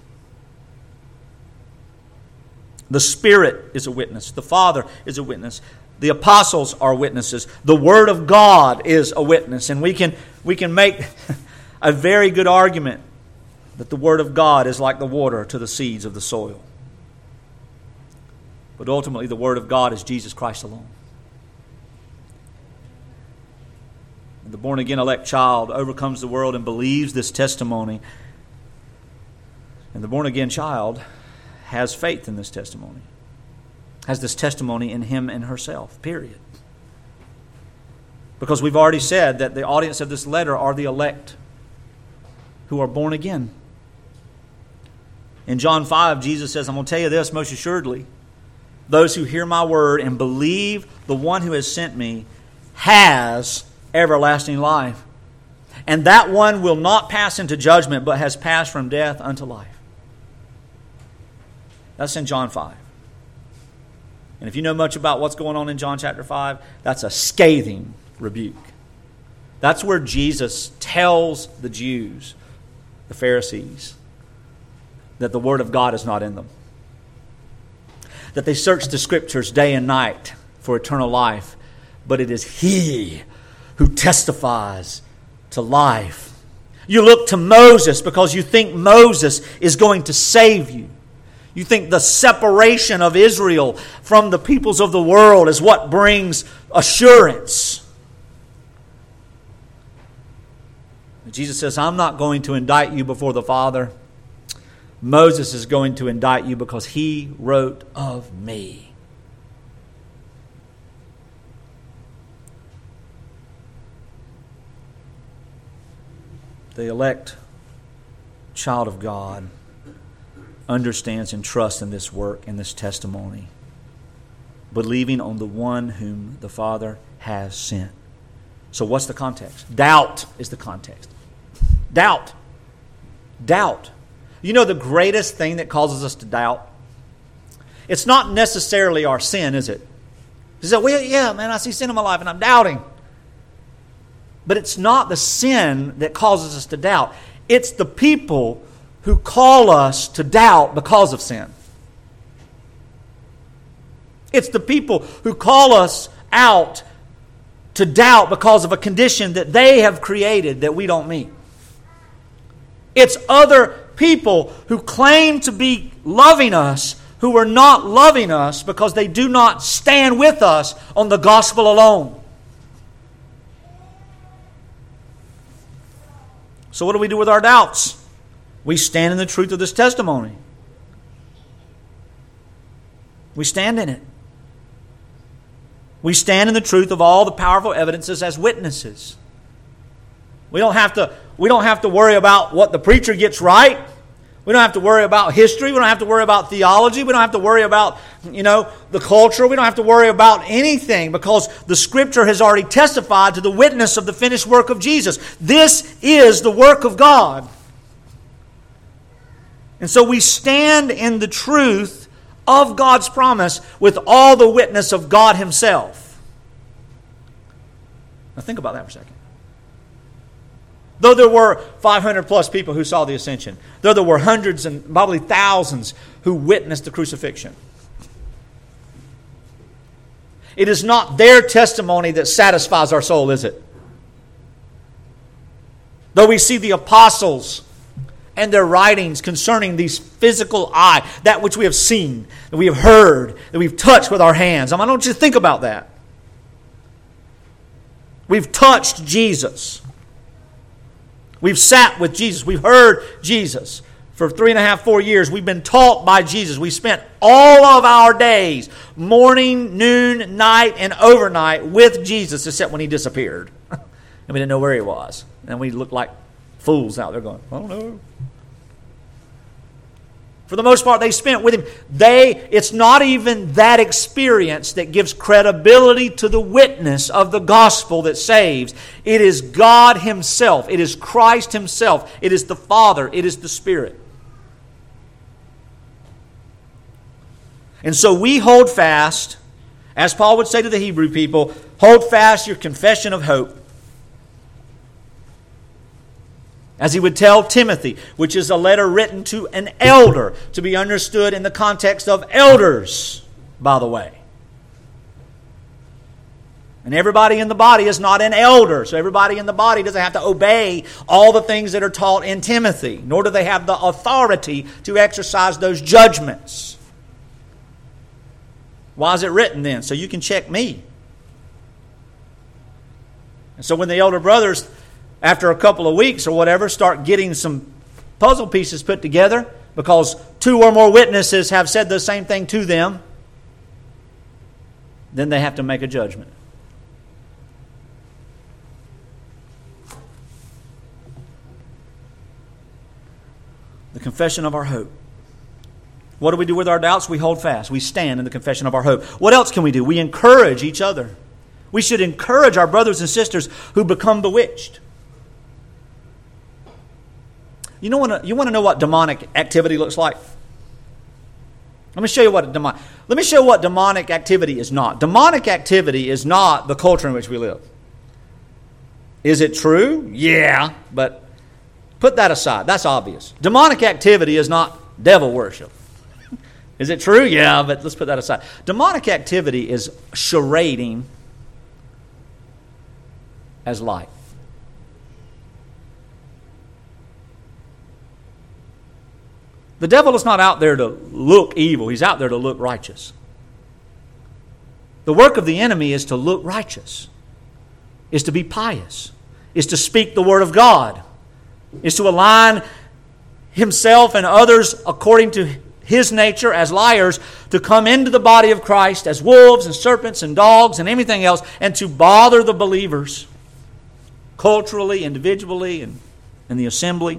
The Spirit is a witness. The Father is a witness. The apostles are witnesses. The Word of God is a witness. And we can, we can make a very good argument that the Word of God is like the water to the seeds of the soil. But ultimately, the Word of God is Jesus Christ alone. The born-again elect child overcomes the world and believes this testimony. And the born-again child has faith in this testimony. Has this testimony in him and herself, period. Because we've already said that the audience of this letter are the elect who are born again. In John five, Jesus says, I'm going to tell you this most assuredly. Those who hear my word and believe the one who has sent me has everlasting life. And that one will not pass into judgment, but has passed from death unto life. That's in John five. And if you know much about what's going on in John chapter five, that's a scathing rebuke. That's where Jesus tells the Jews, the Pharisees, that the Word of God is not in them. That they search the Scriptures day and night for eternal life, but it is He who testifies to life. You look to Moses because you think Moses is going to save you. You think the separation of Israel from the peoples of the world is what brings assurance. Jesus says, I'm not going to indict you before the Father. Moses is going to indict you because he wrote of me. The elect child of God understands and trusts in this work and this testimony, believing on the one whom the Father has sent. So what's the context? Doubt is the context. Doubt. Doubt. You know the greatest thing that causes us to doubt? It's not necessarily our sin, is it? You say, well, yeah, man, I see sin in my life and I'm doubting. But it's not the sin that causes us to doubt. It's the people who call us to doubt because of sin. It's the people who call us out to doubt because of a condition that they have created that we don't meet. It's other people who claim to be loving us who are not loving us because they do not stand with us on the gospel alone. So what do we do with our doubts? We stand in the truth of this testimony. We stand in it. We stand in the truth of all the powerful evidences as witnesses. We don't have to, we don't have to worry about what the preacher gets right. We don't have to worry about history. We don't have to worry about theology. We don't have to worry about, you know, the culture. We don't have to worry about anything because the Scripture has already testified to the witness of the finished work of Jesus. This is the work of God. And so we stand in the truth of God's promise with all the witness of God Himself. Now think about that for a second. Though there were five hundred plus people who saw the ascension, though there were hundreds and probably thousands who witnessed the crucifixion, it is not their testimony that satisfies our soul, is it? Though we see the apostles and their writings concerning these physical eye, that which we have seen, that we have heard, that we've touched with our hands. I mean, I want you to think about that. We've touched Jesus. We've sat with Jesus. We've heard Jesus. For three and a half, four years, we've been taught by Jesus. We spent all of our days, morning, noon, night, and overnight with Jesus, except when He disappeared. And we didn't know where He was. And we looked like fools out there going, I don't know. For the most part, they spent with Him. They, it's not even that experience that gives credibility to the witness of the gospel that saves. It is God Himself. It is Christ Himself. It is the Father. It is the Spirit. And so we hold fast, as Paul would say to the Hebrew people, hold fast your confession of hope. As he would tell Timothy, which is a letter written to an elder, to be understood in the context of elders, by the way. And everybody in the body is not an elder, so everybody in the body doesn't have to obey all the things that are taught in Timothy, nor do they have the authority to exercise those judgments. Why is it written then? So you can check me. And so when the elder brothers, after a couple of weeks or whatever, start getting some puzzle pieces put together because two or more witnesses have said the same thing to them, then they have to make a judgment. The confession of our hope. What do we do with our doubts? We hold fast. We stand in the confession of our hope. What else can we do? We encourage each other. We should encourage our brothers and sisters who become bewitched. You know, what, you want to know what demonic activity looks like? Let me show you what demonic. Let me show you what demonic activity is not. Demonic activity is not the culture in which we live. Is it true? Yeah, but put that aside. That's obvious. Demonic activity is not devil worship. Is it true? Yeah, but let's put that aside. Demonic activity is charading as light. The devil is not out there to look evil. He's out there to look righteous. The work of the enemy is to look righteous, is to be pious, is to speak the word of God, is to align himself and others according to his nature as liars, to come into the body of Christ as wolves and serpents and dogs and everything else, and to bother the believers culturally, individually, and in the assembly.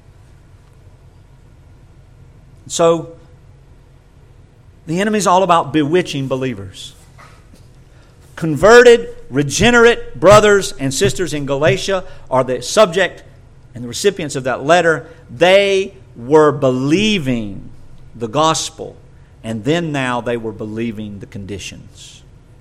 So, the enemy's all about bewitching believers. Converted, regenerate brothers and sisters in Galatia are the subject and the recipients of that letter. They were believing the gospel, and then now they were believing the conditions.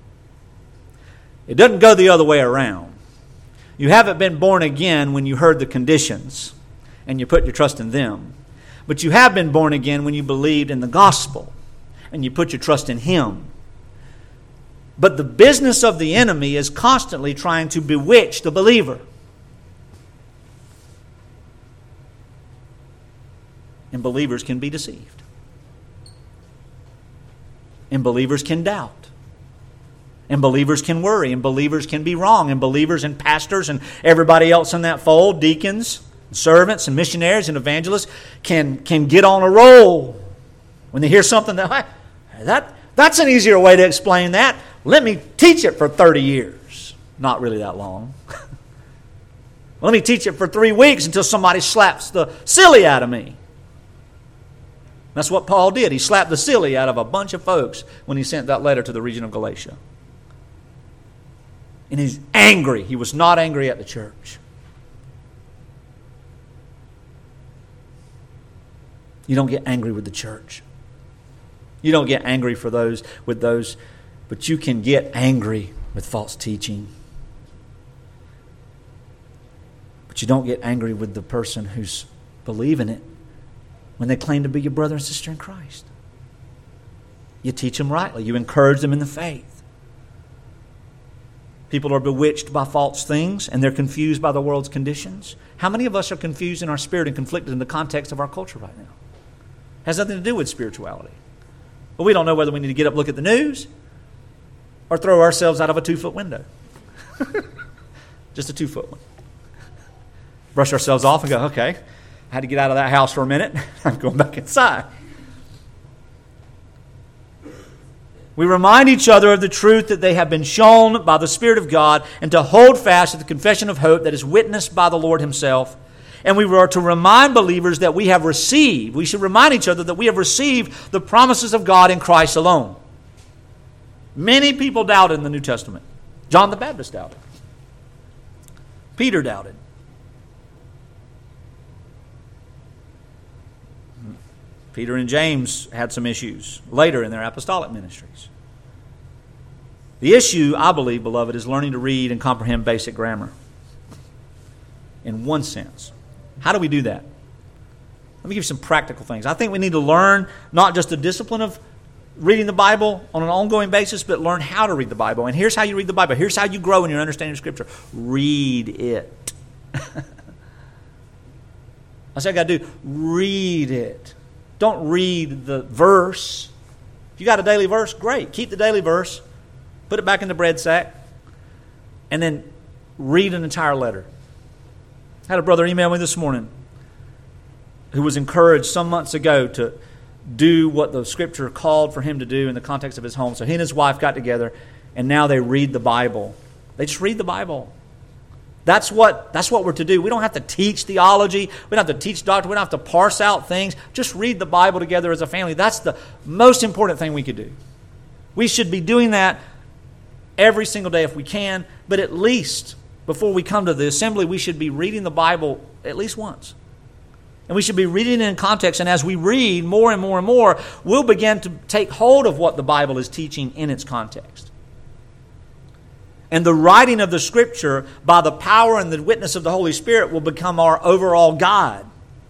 It doesn't go the other way around. You haven't been born again when you heard the conditions and you put your trust in them. But you have been born again when you believed in the gospel and you put your trust in Him. But the business of the enemy is constantly trying to bewitch the believer. And believers can be deceived. And believers can doubt. And believers can worry. And believers can be wrong. And believers and pastors and everybody else in that fold, deacons, servants and missionaries and evangelists, can, can get on a roll when they hear something that, that that's an easier way to explain that. Let me teach it for thirty years. Not really that long. Let me teach it for three weeks until somebody slaps the silly out of me. That's what Paul did. He slapped the silly out of a bunch of folks when he sent that letter to the region of Galatia. And he's angry. He was not angry at the church. You don't get angry with the church. You don't get angry for those with those, but you can get angry with false teaching. But you don't get angry with the person who's believing it when they claim to be your brother and sister in Christ. You teach them rightly. You encourage them in the faith. People are bewitched by false things and they're confused by the world's conditions. How many of us are confused in our spirit and conflicted in the context of our culture right now? It has nothing to do with spirituality. But we don't know whether we need to get up, look at the news, or throw ourselves out of a two-foot window. Just a two-foot one. Brush ourselves off and go, okay, I had to get out of that house for a minute. I'm going back inside. We remind each other of the truth that they have been shown by the Spirit of God, and to hold fast to the confession of hope that is witnessed by the Lord Himself. And we are to remind believers that we have received, we should remind each other that we have received the promises of God in Christ alone. Many people doubted in the New Testament. John the Baptist doubted. Peter doubted. Peter and James had some issues later in their apostolic ministries. The issue, I believe, beloved, is learning to read and comprehend basic grammar. In one sense. How do we do that? Let me give you some practical things. I think we need to learn not just the discipline of reading the Bible on an ongoing basis, but learn how to read the Bible. And here's how you read the Bible. Here's how you grow in your understanding of Scripture. Read it. That's what I got to do. Read it. Don't read the verse. If you got a daily verse, great. Keep the daily verse. Put it back in the bread sack. And then read an entire letter. I had a brother email me this morning who was encouraged some months ago to do what the Scripture called for him to do in the context of his home. So he and his wife got together, and now they read the Bible. They just read the Bible. That's what, that's what we're to do. We don't have to teach theology. We don't have to teach doctrine. We don't have to parse out things. Just read the Bible together as a family. That's the most important thing we could do. We should be doing that every single day if we can, but at least before we come to the assembly, we should be reading the Bible at least once. And we should be reading it in context, and as we read more and more and more, we'll begin to take hold of what the Bible is teaching in its context. And the writing of the Scripture, by the power and the witness of the Holy Spirit, will become our overall guide.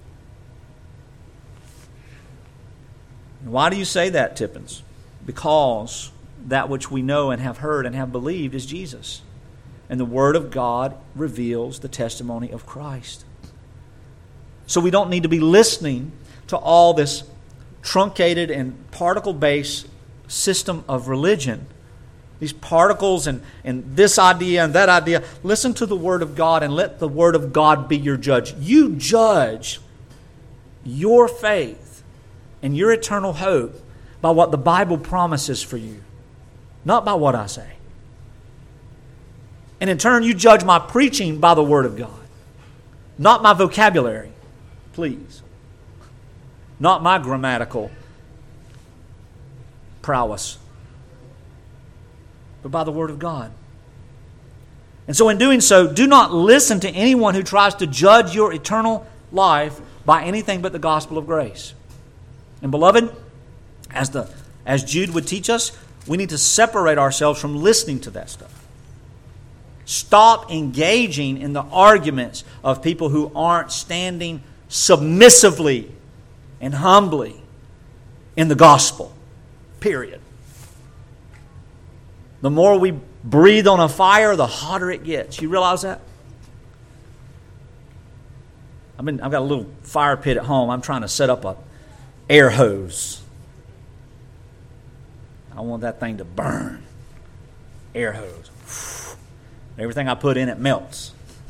And why do you say that, Tippins? Because that which we know and have heard and have believed is Jesus. And the Word of God reveals the testimony of Christ. So we don't need to be listening to all this truncated and particle-based system of religion. These particles and, and this idea and that idea. Listen to the Word of God and let the Word of God be your judge. You judge your faith and your eternal hope by what the Bible promises for you, not by what I say. And in turn, you judge my preaching by the Word of God, not my vocabulary, please, not my grammatical prowess, but by the Word of God. And so in doing so, do not listen to anyone who tries to judge your eternal life by anything but the gospel of grace. And beloved, as the as Jude would teach us, we need to separate ourselves from listening to that stuff. Stop engaging in the arguments of people who aren't standing submissively and humbly in the gospel. Period. The more we breathe on a fire, the hotter it gets. You realize that? I mean, I've got a little fire pit at home. I'm trying to set up a air hose. I want that thing to burn. Air hose. Everything I put in it melts.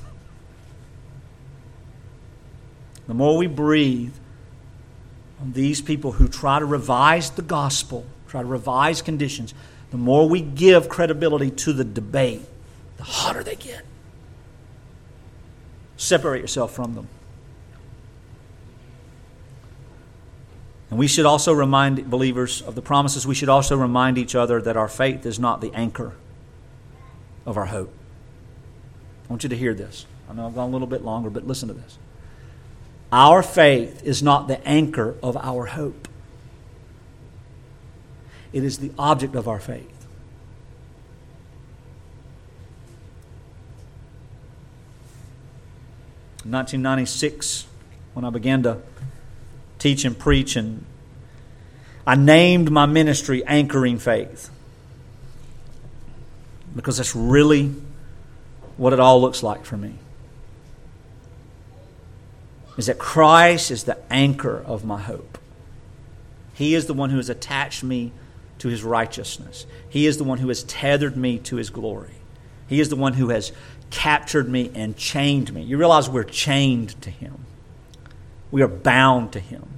The more we breathe on these people who try to revise the gospel, try to revise conditions, the more we give credibility to the debate, the hotter they get. Separate yourself from them. And we should also remind believers of the promises. We should also remind each other that our faith is not the anchor of our hope. I want you to hear this. I know I've gone a little bit longer, but listen to this. Our faith is not the anchor of our hope. It is the object of our faith. In nineteen ninety-six, when I began to teach and preach, and I named my ministry Anchoring Faith, because that's really what it all looks like for me. Is that Christ is the anchor of my hope. He is the one who has attached me to His righteousness. He is the one who has tethered me to His glory. He is the one who has captured me and chained me. You realize we're chained to Him. We are bound to Him.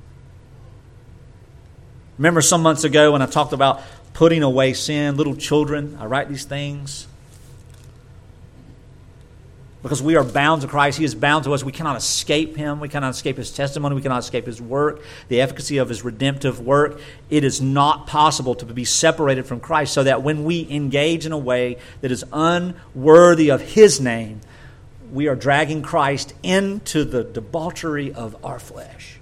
Remember some months ago when I talked about putting away sin, little children, I write these things because we are bound to Christ. He is bound to us. We cannot escape Him. We cannot escape His testimony. We cannot escape His work, the efficacy of His redemptive work. It is not possible to be separated from Christ, so that when we engage in a way that is unworthy of His name, we are dragging Christ into the debauchery of our flesh.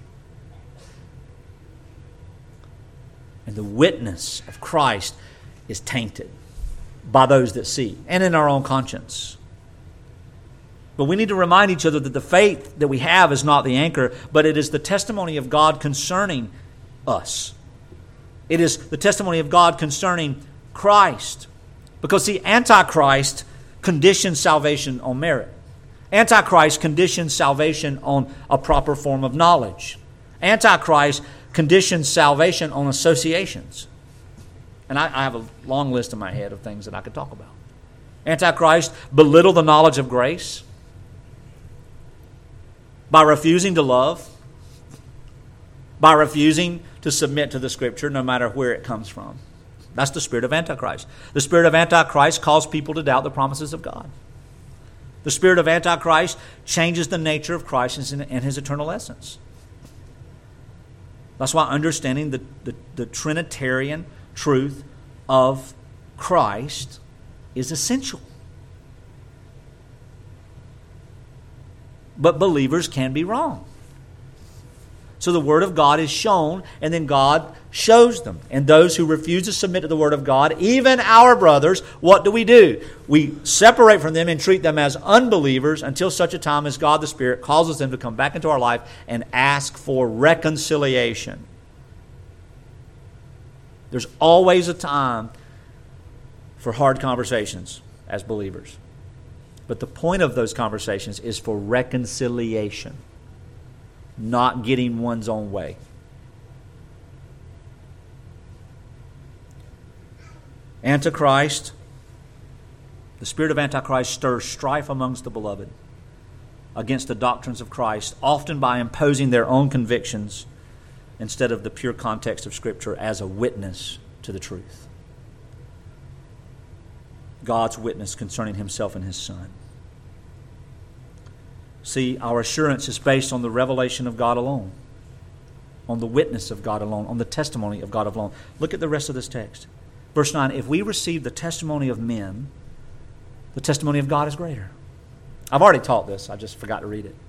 And the witness of Christ is tainted by those that see, and in our own conscience. But we need to remind each other that the faith that we have is not the anchor, but it is the testimony of God concerning us. It is the testimony of God concerning Christ. Because, see, Antichrist conditions salvation on merit. Antichrist conditions salvation on a proper form of knowledge. Antichrist conditions salvation on associations. And I, I have a long list in my head of things that I could talk about. Antichrist belittle the knowledge of grace by refusing to love, by refusing to submit to the Scripture no matter where it comes from. That's the spirit of Antichrist. The spirit of Antichrist calls people to doubt the promises of God. The spirit of Antichrist changes the nature of Christ and his eternal essence. That's why understanding the, the, the Trinitarian truth of Christ is essential. But believers can be wrong. So the Word of God is shown, and then God shows them. And those who refuse to submit to the Word of God, even our brothers, what do we do? We separate from them and treat them as unbelievers until such a time as God the Spirit causes them to come back into our life and ask for reconciliation. There's always a time for hard conversations as believers. But the point of those conversations is for reconciliation, not getting one's own way. Antichrist, the spirit of Antichrist stirs strife amongst the beloved against the doctrines of Christ, often by imposing their own convictions instead of the pure context of Scripture as a witness to the truth. God's witness concerning Himself and His Son. See, our assurance is based on the revelation of God alone, on the witness of God alone, on the testimony of God alone. Look at the rest of this text. Verse nine, if we receive the testimony of men, the testimony of God is greater. I've already taught this. I just forgot to read it.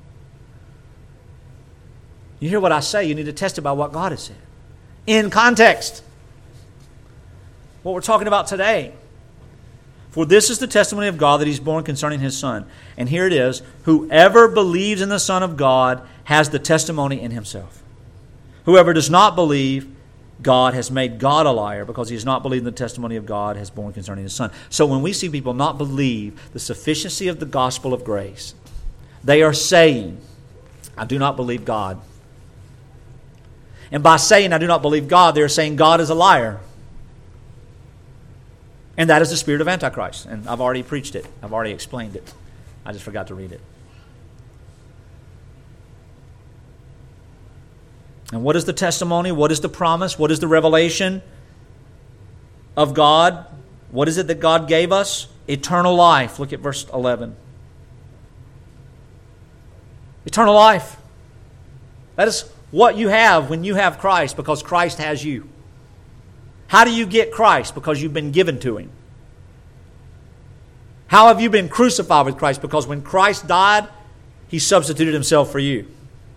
You hear what I say, you need to testify what God has said. In context. What we're talking about today. For this is the testimony of God that He's born concerning His Son. And here it is, whoever believes in the Son of God has the testimony in himself. Whoever does not believe God has made God a liar, because he has not believed in the testimony of God has born concerning His Son. So when we see people not believe the sufficiency of the gospel of grace, they are saying, I do not believe God. And by saying I do not believe God, they are saying God is a liar. And that is the spirit of Antichrist. And I've already preached it. I've already explained it. I just forgot to read it. And what is the testimony? What is the promise? What is the revelation of God? What is it that God gave us? Eternal life. Look at verse eleven. Eternal life. That is what you have when you have Christ, because Christ has you. How do you get Christ? Because you've been given to Him. How have you been crucified with Christ? Because when Christ died, He substituted Himself for you.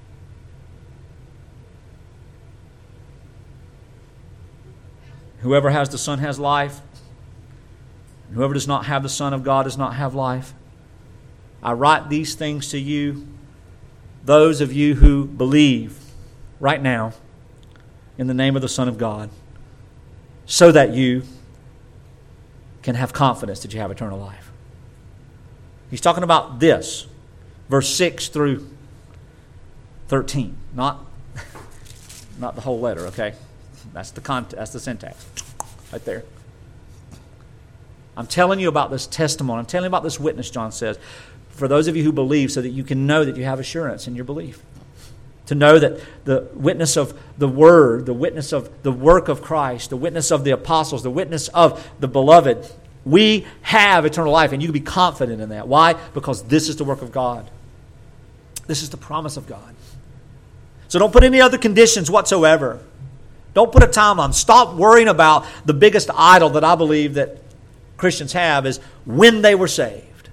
Whoever has the Son has life. And whoever does not have the Son of God does not have life. I write these things to you, those of you who believe right now in the name of the Son of God, so that you can have confidence that you have eternal life. He's talking about this, verse six through thirteen, not, not the whole letter, okay? That's the context, that's the syntax, right there. I'm telling you about this testimony. I'm telling you about this witness, John says, for those of you who believe, so that you can know that you have assurance in your belief. To know that the witness of the Word, the witness of the work of Christ, the witness of the apostles, the witness of the beloved, we have eternal life, and you can be confident in that. Why? Because this is the work of God. This is the promise of God. So don't put any other conditions whatsoever. Don't put a timeline. Stop worrying about the biggest idol that I believe that Christians have is when they were saved.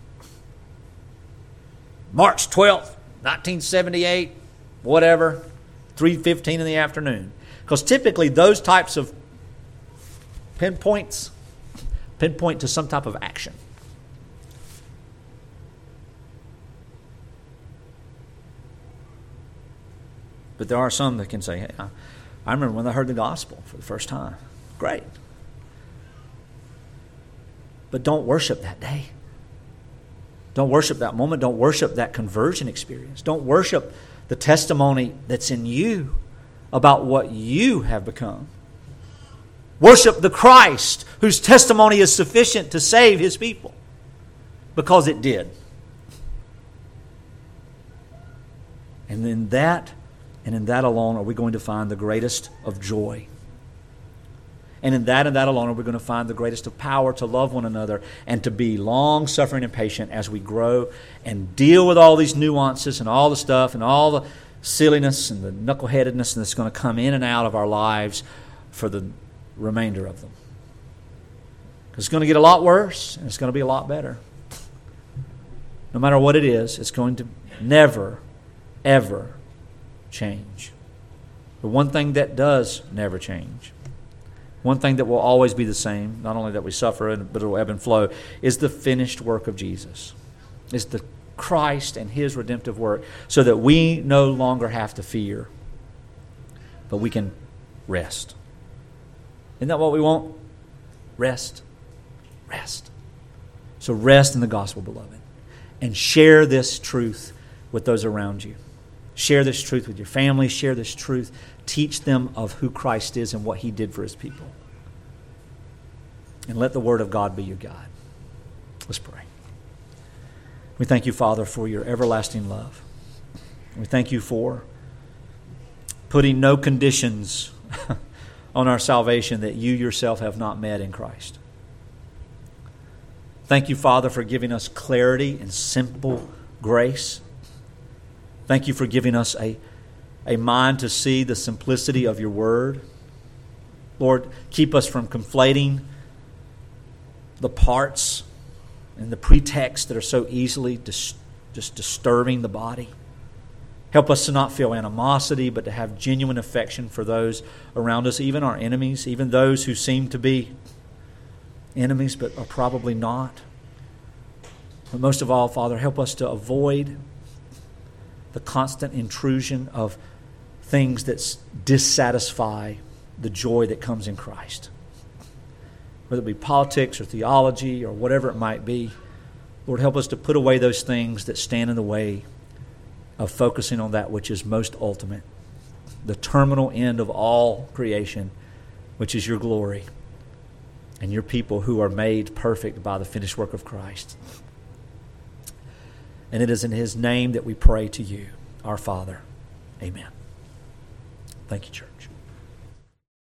March twelfth, nineteen seventy-eight, whatever, three fifteen in the afternoon. Because typically those types of pinpoints pinpoint to some type of action. But there are some that can say, hey, I, I remember when I heard the gospel for the first time. Great. But don't worship that day. Don't worship that moment. Don't worship that conversion experience. Don't worship the testimony that's in you about what you have become. Worship the Christ whose testimony is sufficient to save His people, because it did. And in that, and in that alone, are we going to find the greatest of joy. And in that and that alone are we going to find the greatest of power to love one another and to be long-suffering and patient as we grow and deal with all these nuances and all the stuff and all the silliness and the knuckleheadedness that's going to come in and out of our lives for the remainder of them. It's going to get a lot worse and it's going to be a lot better. No matter what it is, it's going to never, ever change. The one thing that does never change, one thing that will always be the same, not only that we suffer, but it will ebb and flow, is the finished work of Jesus. It's the Christ and His redemptive work so that we no longer have to fear, but we can rest. Isn't that what we want? Rest. Rest. So rest in the gospel, beloved. And share this truth with those around you. Share this truth with your family. Share this truth. Teach them of who Christ is and what He did for His people. And let the Word of God be your guide. Let's pray. We thank you, Father, for your everlasting love. We thank you for putting no conditions on our salvation that you yourself have not met in Christ. Thank you, Father, for giving us clarity and simple grace. Thank you for giving us a, a mind to see the simplicity of your word. Lord, keep us from conflating the parts and the pretexts that are so easily dis- just disturbing the body. Help us to not feel animosity, but to have genuine affection for those around us, even our enemies, even those who seem to be enemies but are probably not. But most of all, Father, help us to avoid the constant intrusion of things that dissatisfy the joy that comes in Christ. Whether it be politics or theology or whatever it might be, Lord, help us to put away those things that stand in the way of focusing on that which is most ultimate, the terminal end of all creation, which is your glory and your people who are made perfect by the finished work of Christ. And it is in His name that we pray to you, our Father. Amen. Thank you, church.